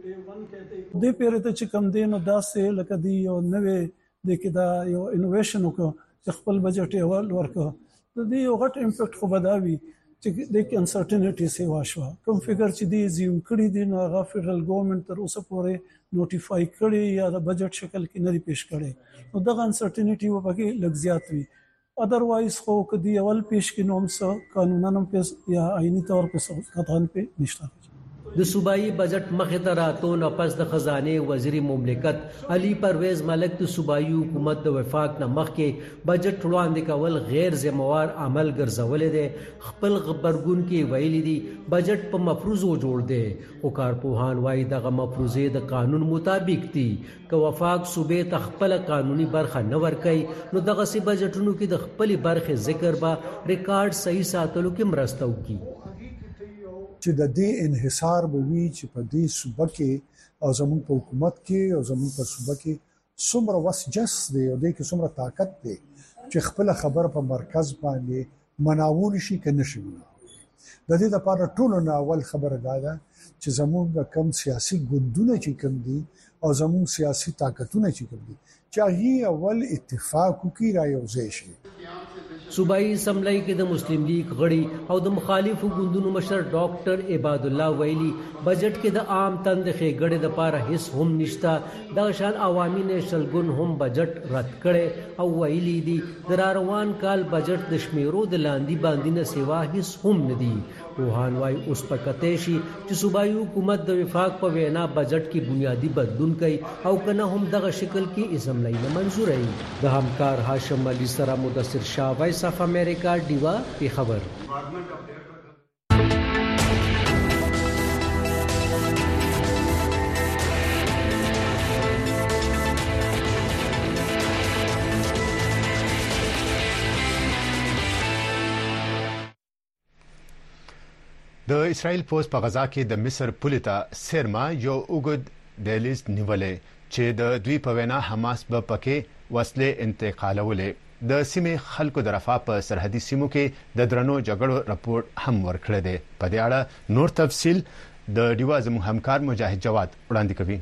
دې پیره ته چې کم دی نو داسې لکه دی یو نوې دی کې دا یو انوویشن وکړو چې خپل بجټ یې ورکړو، د دې یو غټ امپیکټ خو به دا وي چې د کې انسرټینټي سیوا شوه. کوم فګر چې دی زیوم کړي دي نو هغه فدرل ګورنمنت تر اوسه پورې نوټیفای کړي یا د بجټ شکل کې نه دی پیش کړي، نو دغه انسرټینټي و پکې لږ زیات وي. ادروایز خو که دی اول پیش کې نو هم څه قانونا هم پیس یا آئینی طور په څه قطعا په نشته. د صوبایي بجټ مخې ته راتو نه پس د خزانې وزیر مملکت علي پرویز ملک د صوبایي حکومت د وفاق نه مخکې بجټ وړاندې کول غیر ذمہوار عمل ګرځولې دی. خپل غبرګون کې ویلي دي بجټ په مفروضو جوړ دی، خو کارپوهان وایي دغه مفروضې د قانون مطابق دي. که وفاق صوبې ته خپل قانوني برخه نه ورکوي نو دغسې بجټونو کې د خپلې برخې ذکر به ریکارډ صحیح ساتلو کې مرسته وکړي. چې د دې انحصار به وي چې په دې صوبه کې او زموږ په حکومت کې او زموږ په صوبه کې څومره وس جس دی او دې کې څومره طاقت دی چې خپل خبر په مرکز باندې مناول شي که نه شي. د دې لپاره ټولو نه اول خبره دا ده چې زموږ کم سیاسي ګوندونه چې کم دي او زموږ سیاسي طاقتونه چې کم دي چې هغه اول اتفاق وکړي را یوځای شي. صوبایي اسمبلی کې د مسلم لیگ غړي او د مخالفو ګوندونو مشر ډاکټر عباد الله ویلي بجټ کې د عام تند ښېګړې دپاره هیڅ هم نشته. دغه شان عوامي نیشنل ګوند هم بجټ رد کړی او ویلي دي د راروان کال بجټ د شمیرو د لاندې باندې نه سوا هیڅ هم نه دي. روحان وایي اوس په کتی شي چې صوبایي حکومت د وفاق په وینا بجټ کې بنیادي بدلون کوي او که نه هم دغه شکل کې اسمبلی نه منظوروي. د همکار هاشم علي سره مدثر شاه، وایس اف امریکا، ډیوا، پیښور. د اسرائیل پوز په غزا کې د مصر پولې ته سرما یو اوږد دهلیز نیولې چې د دوی په وینا حماس به پکې وسلې انتقالولې. د سیمې خلکو د رفاه په سرحدي سیمو کې د درنو جګړو راپور هم ورکړی دی. په دې اړه نور تفصیل د ډیوا زموږ همکار مجاهد جواد وړاندې کوي.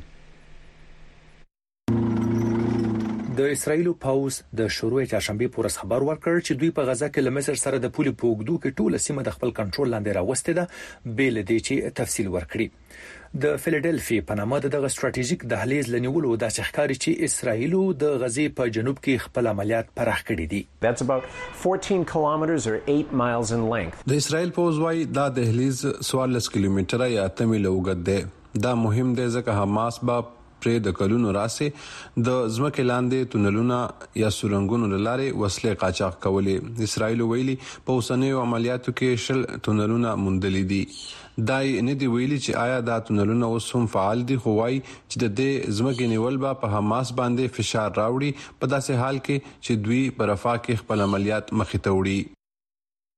د اسرایل پوز د شروع چهارشنبه پورس خبر ورکړ چې دوی په غزا کې له مصر سره د پولې په اوږدو کې ټوله سیمه د خپل کنټرول لاندې راوستې ده، بیل دی چې تفصیل ورکړي. د فیلډلفي په نامه دغه ستراتیژیک دهلیز لنیولو د ښکاری چې اسرایل د غزې په جنوب کې خپل عملیات پراخ کړي دي. That's about fourteen kilometers or eight miles in length. د اسرایل پوز وايي دا دهلیز څوارلس کیلومتره یا اته میله اوږد دی. دا مهم دی ځکه حماس به پرې د کلونو راسه د ځمکې لاندې تونلونه یا سورنګونو لاره وسلې قاچاق کولې. اسرایل ویلي په اوسنیو عملیاتو کې شل تونلونه موندلې دي. دای نه دی ویلي چې آیا دا تونلونه اوس هم فعال دي، خو وايي چې د دې ځمکې نیول به په حماس باندې فشار راوړي په داسې حال کې چې دوی په رفاه کې خپل عملیات مخې ته وړي.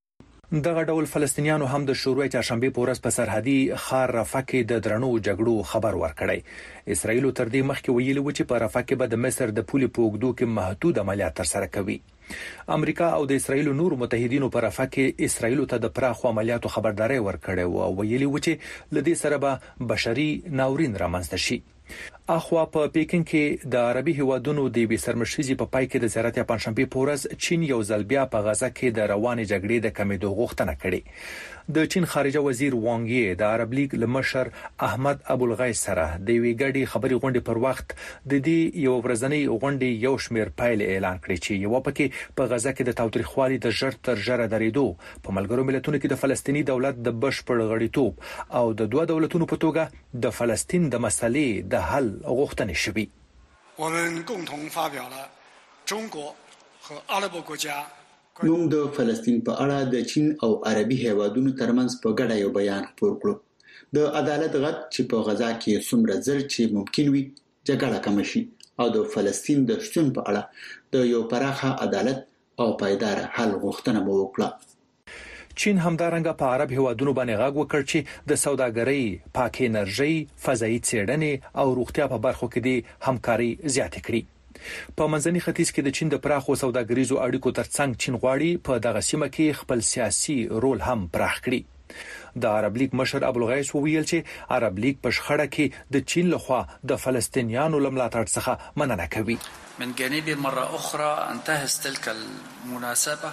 دغه ډول فلسطینیانو هم د شروع چهارشنبه په ورځ په سرحدي ښار رفح کې د درنو جګړو خبر ورکړی. اسرائیل تر دې مخکې ویلي و چې په رفح کې به د مصر د پولې په اوږدو کې محدود عملیات ترسره کوي. امریکا او د اسرائیل نور متحدینو په رفح کې اسرائیل ته د پراخ عملیاتو خبرداري ورکړې او ویلي و چې لدې سره به بشري ناورین رامنځته شي. اخوا په پیکن کې د عربي هیوادونو د بي سرمشيزي په پای کې د زیارت پنځشنبه پورز چین یو ځل بیا په غزا کې د روانې جګړې د کمیدو غوښتنه کړې. د چین خارجه وزیر وانګ یی د عرب لیگ لمشر احمد ابوالغیث سره د وی ګډي خبري غونډې پر وخت د دې یو ورځنۍ غونډې یو شمیر پایل اعلان کړی چې یو پکې په غزا کې د تاوتریخوالي د ژر تر ژره درېدو په ملګرو ملتونو کې د فلسطینی دولت د بشپړ غړیتوب او د دوه دولتونو په توګه د فلسطین د مسلې د حل غوښتنې شوې. 我们共同发表了中国和阿拉伯国家 موږ د فلسطین په اړه د چین او عربي هیوادونو ترمنځ په ګډه یو بیان خپور کړو. د عدالت غږ چې په غزا کې څومره زر چې ممکن وي جګړه کم شي او د فلسطین د شتون په اړه د یو پراخه عدالت او پایدار حل غوښتنه مو وکړه. چین همدارنګه په عرب هیوادونو باندې غږ وکړ چې د سوداګرۍ، پاک انرژي، فضایي څېړنې او روغتیا په برخو کې د همکاري زیاتې کړي. په منځني ختیځ کې د چین د پراخو سوداګریزو اړیکو ترڅنګ چین غواړي په دغه سیمه کې خپل سیاسي رول هم پراخ کړي. د عرب لیگ مشر ابوالغیث وویل چې عرب لیگ په شخړه کې د چین لخوا د فلسطینیانو لملاتړ څخه مننه کوي. من جانب مرة أخرى انتهز تلك المناسبة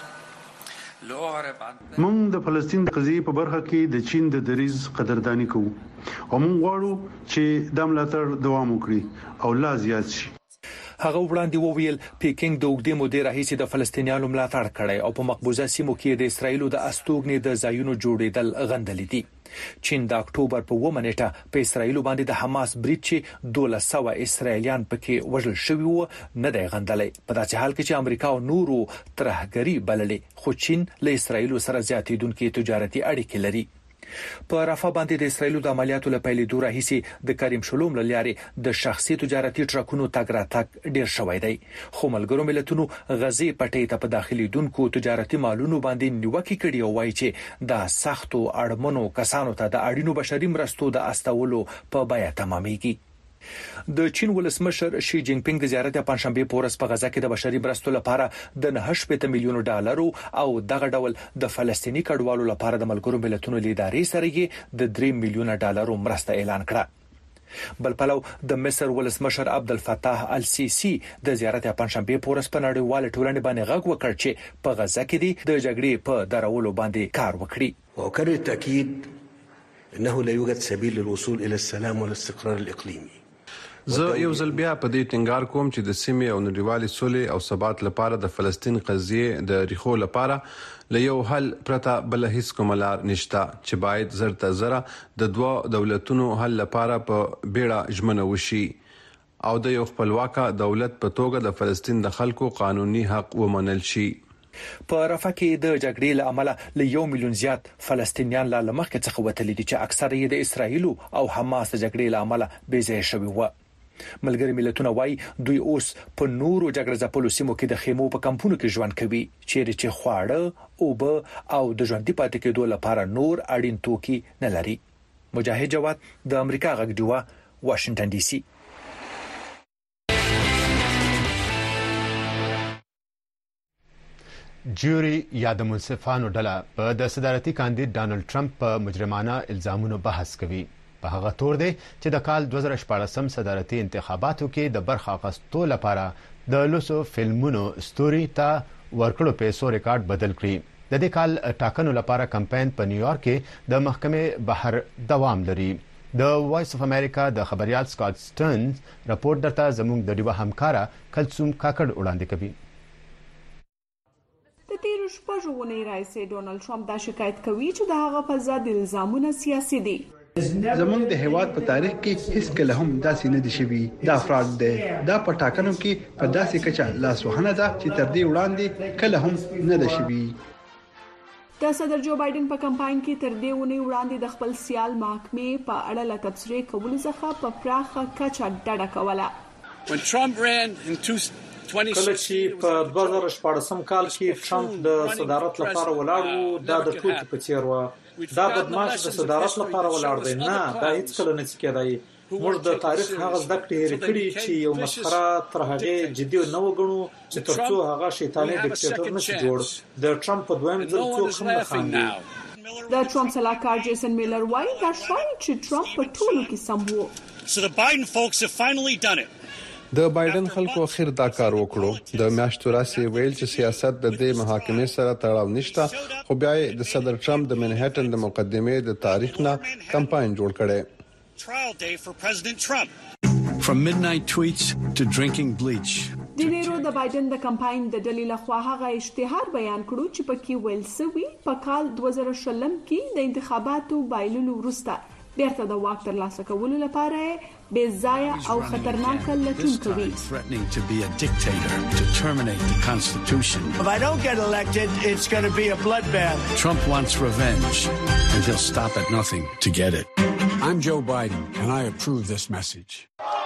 موږ د فلسطین د قضیې په برخه کې د چین د دریز قدردانی کوو او موږ غواړو چې د ملاتړ دوام وکړي او لا زیات شي. هغه وړاندې وویل پیکینګ د اوږدې مودې راهیسې د فلسطینیانو ملاتړ کړی او په مقبوضه سیمو کې د اسرایل د استوګنې د ځایونو جوړېدل غندلې دي. چین د اکتوبر په اوومه نیټه په اسرایل باندې د حماس برید چې دولس سوه اسرایلیان پکې وژل شوي وو نه دی غندلې، په داسې حال کې چې امریکا او نورو ترهګري بللې، خو چین له اسرایل سره زیاتېدونکې تجارتي اړیکې لري. په رفح باندې د اسرایل د عملیاتو له پیلېدو راهیسې د کریم شلوم له لارې د شخصي تجارتي ټرکونو تګ راتګ ډیر شوی دی، خو ملګرو ملتونو غزې پټې ته په داخلي دونکو تجارتي مالونو باندې نیوکه کړې او وایي چې د سختو اړمنو کسانو ته د اړینو بشري مرستو د استولو په بیه تمامېږي. د چین ولسمشر شي جین پینګ د زیارت پنځشنبه په ورځ په غزا کې د بشري مرستو لپاره د نه شپږ میلیون ډالرو او دغه ډول د فلسطینی کډوالو لپاره د ملګرو ملتونو لیدارې سره یې د درې میلیون ډالرو مرسته اعلان کړه. بل پلو د مصر ولسمشر عبدالفتاح السیسی د زیارت پنځشنبه په ورځ په نړیوال ټولنې باندې غږ وکړ چې په غزا کې د جګړې په درولو باندې کار وکړي. وکړ تاکید انه لا يوجد سبيل للوصول الى السلام والاستقرار الاقليمي. زه یو ځل بیا په دې ټینګار کوم چې د سیمې او نړیوالې سولې او ثبات لپاره د فلسطین قضیې د ریښو لپاره له یو حل پرته بل هیڅ کوم لار نشته چې باید زر تر زره د دوه دولتونو حل لپاره په بیړه ژمنه وشي او د یو خپلواکه دولت په توګه د فلسطین د خلکو قانوني حق ومنل شي. په رفح کې د جګړې له امله له یو میلیون زیات فلسطینیان لا لمخکې څخه وتلي دي چې اکثره یې د اسرایل او حماس د جګړې له امله بې ځایه شوي وو. ملګری ملتونه وایي دوی اوس په نورو جګړه ځپلو سیمو کې د خیمو په کمپونو کې ژوند کوي چیرې چې خواړه، اوبه او د ژوندۍ پاتې کېدو لپاره نور اړین توکي نه لري. مجاهد جواد د امریکا غږ ډیوا، واشنگټن ډي سي. جیوري یا د منصفانو ډله په د صدارتي کاندید ډانلډ ټرمپ په مجرمانه الزامونو بحث کوي. په هغه تور دی چې د کال دوه زره شپاړسم صدارتي انتخاباتو کې د برخه اخیستو لپاره د لوسو فلمونو ستوري ته ورکړو پیسو ریکارډ بدل کړی. د دې کال ټاکنو لپاره کمپاین په نیویارک کې د محکمې بهر دوام لري. د وایس اف امریکا د خبريال سکاٹ سټرنز راپور درته زموږ د ډیوا همکارا کلثوم کاکړ وړاندې کوي. د تیرو شپږو اونۍ راهیسې ډونالډ ټرمپ دا شکایت کوي چې د هغه په ضد الزامونه سیاسي دي. زمونږ د هیواد په تاریخ کې هیڅ کله هم داسې نه دي شوي. دا فراد دی. دا په ټاکنو کې په داسې کچه لاسوهنه ده چې تر دې وړاندې کله هم نه ده شوي. د صدر جو بایدن په کمپاین کې تر دې ونی وړاندې د خپل سیال محکمې په اړه له تبصرې کولو څخه په پراخه کچه ډډه کوله. When Trump ran in کله چې په دوه زره شپږ کال کې ټرمپ د صدارت لپاره ولاړ و دا د ټوکی په څیر و دا بدمعش د صدارت لپاره ولاړ دی نه دا هیڅ کله نه کېدای موږ د تاریخ هغه زده کړې کړې چې یو مسخره تر هغه جدي نه وګڼو چې ترڅو هغه شیطاني ډیکټاتور نشي جوړ د ټرمپ په دویم ځل څوک هم نه خاندي د ټرمپ سلاکار جیسن میلر وایي دا شایي چې ټرمپ په ټولو کې سم وو. So the Biden folks have finally done it. د بایدن خلکو اخر دا کار وکړو د میاشتو راسي ویل چې سیاست د دې محاکمې سره تړاو نشته خو بیا د صدر ټرمپ د منهټن د مقدمې د تاریخ نه کمپاین جوړ کړي. Trial day for President Trump. From midnight tweets to drinking bleach. د نیرو د بایدن د کمپاین د ډلې لخوا هغه اشتهار بیان کړو چې پکې ویل سوي په کال دوه زره شلم کې د انتخاباتو بایللو وروسته بیرته د واک ترلاسه کولو لپاره بې ځای او خطرناک لټون کوي. Threatening to be a dictator to terminate the Constitution. If I don't get elected, it's going to be a bloodbath. Trump wants revenge, and he'll stop at nothing to get it. I'm Joe Biden, and I approve this message.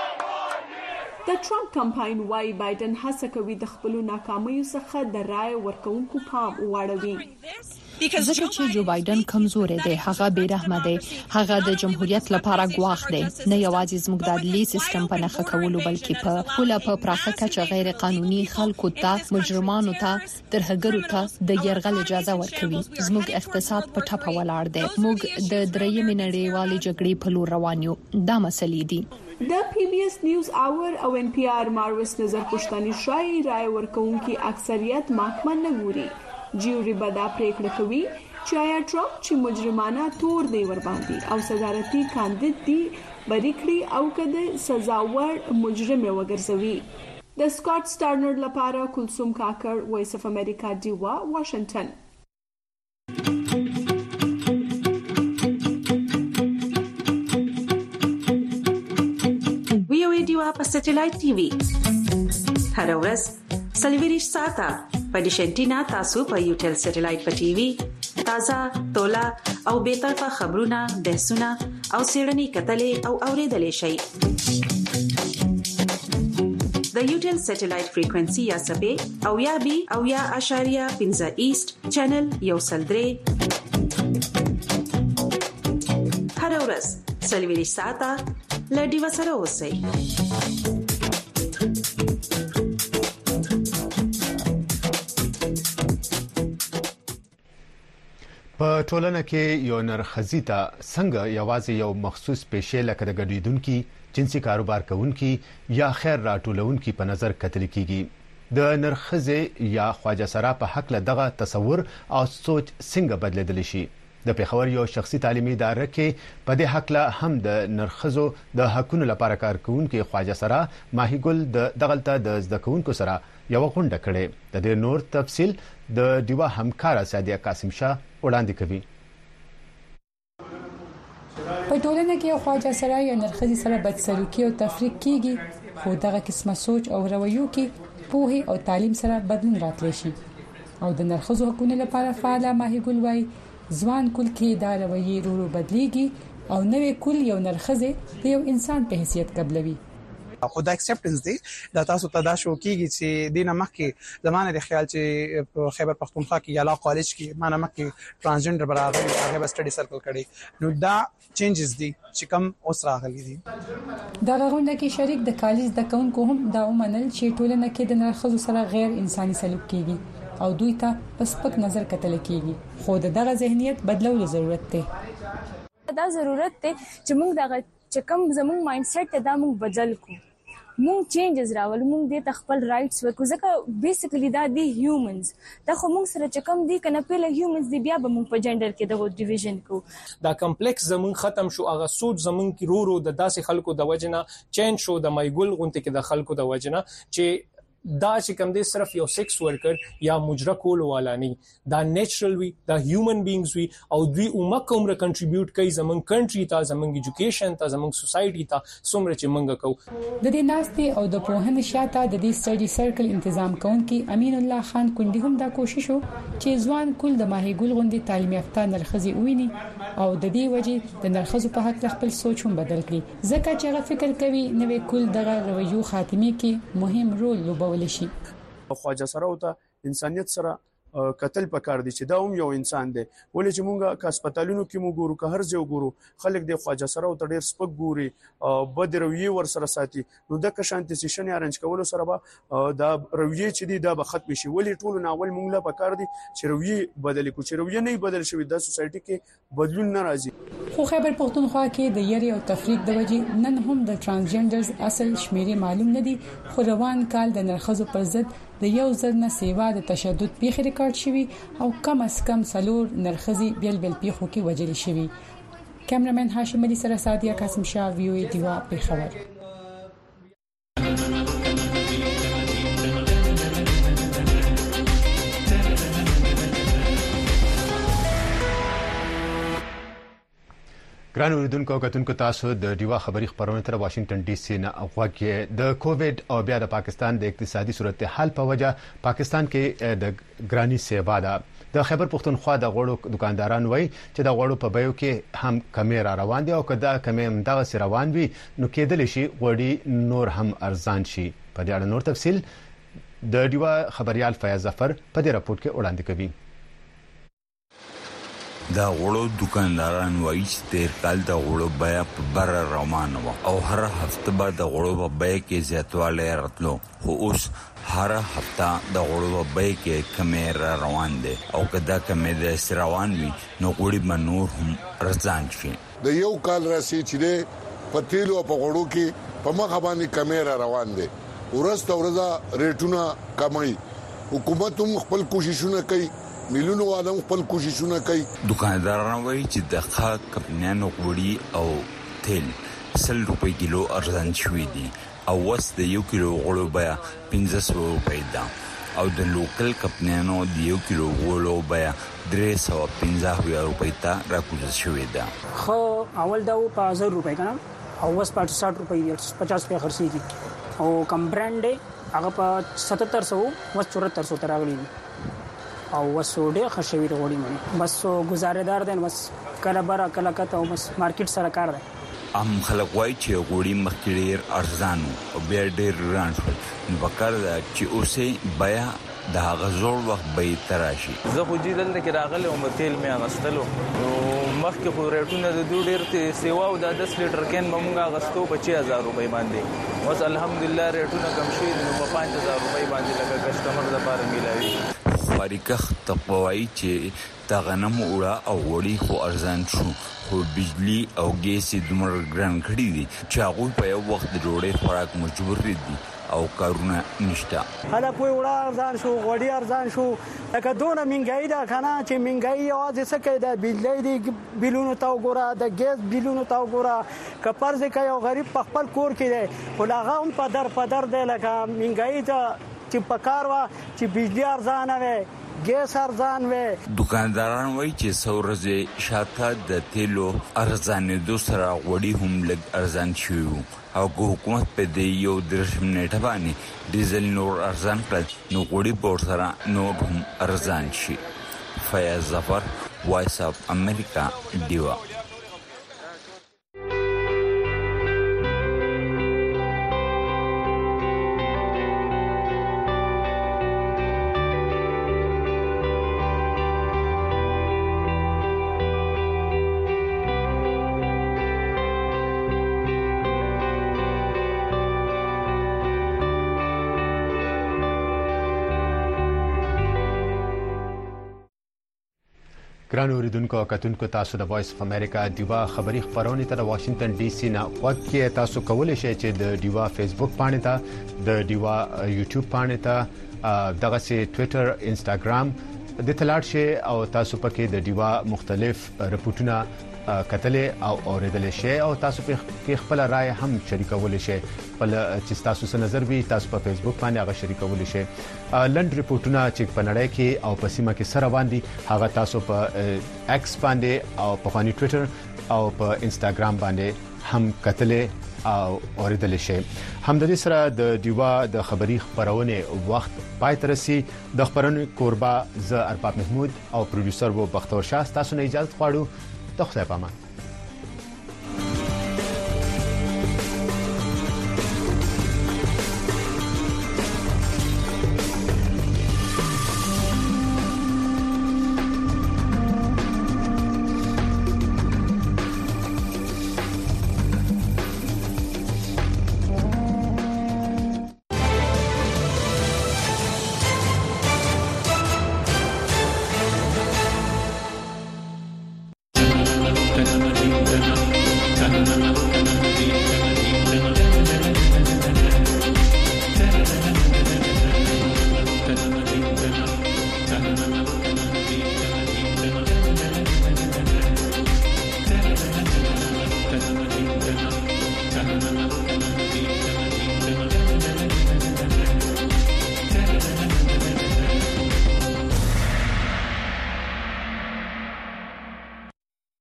د ټرمپ کمپاین وايي بایدن هڅه کوي د خپل ناکامیو څخه د رائے ورکوونکو پام واړوي. ځکه چې جو بایدن کمزوري دی هغه بیرحمه دی هغه د جمهوریت لپاره ګواښ دی نه یوازې زموږ د عدلي سیستم په نخښه کولو بلکې په ټوله په پراخه کچه غیر قانوني خلکو ته مجرمانو ته ترهګرو ته د يرغل اجازه ورکوي. زموږ اقتصاد په ټاپه ولاړ دی موږ د درېیمې نړیوالې جګړې په لور روان یو دا مسلې دي. د پی بی اس نیوز اور او ان پی آر ماروس نظر پښتني شای رائے ورکوونکي اکثریت محکمه نه ګوري. جیوري بدا پریکړه کوي چې آیا ټرمپ چې مجرمانه تور دی ور باندې او صدارتي کاندید دی بری کړی او کده سزاور مجرم وګرځوي. د سکاٹ سټارنر لپاره کلثوم کاکر وایس اف امریکا دیوا واشنگټن. وی او دیوا په سټلایټ ټي وي هر ورځ سلیویریش ساته په ډیشنټینا تاسو په یوټل سټلایټ په ټي وي تازه تولا او به طرفه خبرونه بحثونه او سیړنی کتلې او اوریدلې شي. د یوټل سټلایټ فریکوئنسي یا سبې او یا بي او یا اشاریه پنځه ایست چینل یو سلدري هر ورځ سلیویریش ساته لډي وسره اوسئ. په ټولنه کې یو نرخزي ته څنګه یوازې یو مخصوص پیشې لکه د ګډیدونکو جنسي کاروبار کوونکي یا خیر راټولونکي په نظر کتل کیږي. د نرخزي یا خواجه سرا په حق له دغه تصور او سوچ څنګه بدلیدل شي. د پیښور یو شخصي تعلیمي اداره کې په دې حق له هم د نرخزو د حقونو لپاره کار کوونکي خواجه سرا ماهیګل د دغلطه د زده کوونکو سره یو غونډه کړې. د دې نور تفصيل د دیوا همکار سعدیه قاسم شاه وړاندې کوي. په ټولنه کې خواجه سره یا نرخزي سره بدسلوکي او تفریق کیږي خو دغه قسمه سوچ او رویو کې پوهه او تعلیم سره بدلون راتلی شي او د نرخزو حقوقو لپاره فعال ماهیګل وای ځوان کول کې دا رویه ورو بدلیږي او نوې کول یو نرخزي د یو انسان په حیثیت قبلوي. خو دا اکسپټنس دی دا تاسو ته دا شو کیږي چې دینه مخکې زمانه د خیال چې په خیبر پختونخوا کې یالا کالج کې مانه مخکې ترانسجنډر برابر هغه سټډي سرکل کړي نو دا چینجز دي چې کوم اوس راغلي دي. دا غونډه کې شریک د کالج د کونکو هم دا ومنل چې ټولنه کې د نرخصو سره غیر انساني سلوک کیږي او دوی ته په سپک نظر کتل کیږي خو دغه ذهنیت بدلول ضرورت دی. دا ضرورت دی چې موږ دغه چې کوم زموږ مایند سیټ ته دا موږ بدل کو مونږ چینجز راول مونږ د خپل رائټس ورکو ځکه بیسیکلی دا دی هیومنز دا خو مونږ سره چې کوم دي کنه په هیومنز دی بیا به مونږ په جندر کې دغه ډیویژن کو دا کمپلیکس زمون ختم شو هغه سوچ زمون کې رو رو د داسې خلکو د وجنه چینج شو د مایګل غونټه کې د خلکو د وجنه چې دا چې کوم دي صرف یو سیکس ورکر یا مجرا کول والا نه دا نیچرل وی دا هیومن بینګز وی او دوی عمر عمر کنټریبیوټ کوي زمون کنټری ته زمون ایجوکیشن ته زمون سوسایټي ته څومره چې منګه کو د دې ناستي او د پوهنې شاته د دې سټډي سرکل تنظیم کوونکي امین الله خان کندي هم دا کوشش وکړ چې ځوان کول د ماهیګل غوندي تعلیم یافته نرخزي ویني او د دې وجې د نرخزو په حق خپل سوچ هم بدل کړي ځکه چې هغه فکر کوي نوې کول دغه رویو خاتمه کې مهم رول لوبوي کولای شي. خواجه سره او ته انسانيت سره قتل پکار دي چې دا هم یو انسان دی ولې چې مونږه که هسپتالونو کې مو ګورو که هر ځای وګورو خلک د خواجه سره او ته ډېر سپک ګوري بد رویه ور سره ساتي نو د کشانتي سیشن ارنج کولو سره به دا رویه چې دی دا به ختم شي ولې ټول ناول مونږ له پکار دي چې رویه بدل کو چې رویه نه بدل شي د سوسايټي کې بدلون نه راځي. خو خیبر پختونخوا کې د یری او تفریق د وجې نن هم د ترانسجندرز اصل شمیرې معلوم نه دي خو روان کال د نرخصو پر ضد د یو زر نه سیوا د تشدد پیښې ریکارډ شوی او کم از کم سلور نرخزي بیل بیل پیښو کې وجل شوی. کیمرامن هاشم علي سره سادیا قاسم شاه وی او ای دیوا په خبر. ګران اوریدونکو او کتونکو تاسو د ډیوا خبری خبرونه تر واشنگټن ډي سي نه غواګي د کووډ او بیا د پاکستان د اقتصادي صورتحال په وجه پاکستان کې د ګرانی سیوا ده. د خیبر پختونخوا د غوړو دکانداران وای چې د غوړو په بیو کې هم کمی را روان دي او کدا کمی هم دغه سي روان وي نو کېدل شي غوړي نور هم ارزان شي. په دې اړه نور تفصيل د ډیوا خبريال فیاض ظفر په دې راپورټ کې وړاندې کوي. دا غوړو دکانداران وایي چې تیر کال د غوړو بیه په بر روان و او هر هفته به د غوړو په بیه کې زیاتوالی راتلو خو اوس هر هفته د غوړو په بیه کې کمی را روان دي او کدا کمی د روان وي نو غوړي منور هم ارزان شي. د یو کال راسي چې په تیلو په غوړو کې په مخه باندې کمی را روان دي ورسته ورځه ریټونه کمای حکومت هم خپل کوششونه کوي مليونو عالم خپل کوششونه کوي. دکانداران وایي چې د خاک کمپنیانو غوړي او تیل سل روپۍ کیلو ارزان شوي دي او وس د یو کیلو غوړو بیه پنځه سوه روپۍ ده او د لوکل کمپنیانو د یو کیلو غوړو بیه درې سوه پنځه روپۍ ته راکوزه شوې ده. خو اول دا په هزار روپۍ کنه او وس په ساठ روپۍ پچاس روپۍ خرڅېږي او کم برانډ هغه په ستتر سو وس چورتر سو تراغلي او وسوډه خشوي وروړي مې بس گزارېدار دي بس کله برا کله کته او بس مارکیټ سره کار دی. ام خلک وایي چې غوړي مخکې ډېر ارزان او بیا ډېر ګران شول نو وکړ چې اوسې بیا د غزور وخت به تراشي. زه خو دې دلته کې راغلی او تیل مې اغستلو نو مخکې خو ریټونه د دوه ډېر سیوا او د دس لیټر کین مونږه اغستو په چھ هزار روپۍ باندې اوس الحمدلله ریټونه کم شوي نو په پنځه هزار روپۍ باندې لکه کسٹمر لپاره ملایي. فاریکخ تقوی چې د غنم اوړه او غوړي خو ارزان شو خو بجلی او ګیس دومره ګران کړي دي چې هغه په یو وخت د ډوډۍ خوراک مجبور دي او کارونه نشته. هله کوی وړه ارزان شو غوړي ارزان شو لکه دونه منګای دا کنه چې منګای یوازې څه کوي د بجلی دی بیلونو تا وګوره د ګیس بیلونو تا وګوره که پرځ کوي او غریب په خپل کور کې دی خو هغه هم په در په در دی لکه منګای ته چې پکار وا چې بجلی ارزان وي ګیس ارزان وي. دکانداران وایي چې سورزه شاته د تیلو ارزانېدو سره غوړي هم لږ ارزان شوي او که حکومت په دې یو درشم نیټه باندې ډیزل نور ارزان کړ نو غوړي په سره نور هم ارزان شي. فیاض ظفر وایس اف امریکا ډیوا. ګران اوریدونکو او کتونکو تاسو د وایس اف امریکا دیوا خبری خبرونه ته د واشنگټن ډي سي نه وکړئ. تاسو کولای شئ چې د دیوا فیسبوک باندې ته د دیوا یوټیوب باندې ته دغه سي ټوئیټر انستګرام د تلاړ شئ او تاسو پکې د دیوا مختلف رپورټونه کتلې او اوریدل شئ او تاسو په خپل رائے هم شریکول شئ. خپل چې تاسو څه نظر وي تاسو په فیسبوک باندې هغه شریکول شئ. لند رپورټونه چې په نړۍ کې او په سیمه کې سره باندې هغه تاسو په ایکس باندې او په فانی ټوئیټر او په انستګرام باندې هم کتلې او اوریدل شئ. هم د دې سره د دیوا د خبری خبرونه وخت پای تر رسي. د خبرونو کوربه ز ارباب محمود او پروډوسر وو بختور شاه تاسو نه اجازه غواړو. د خدای پامان.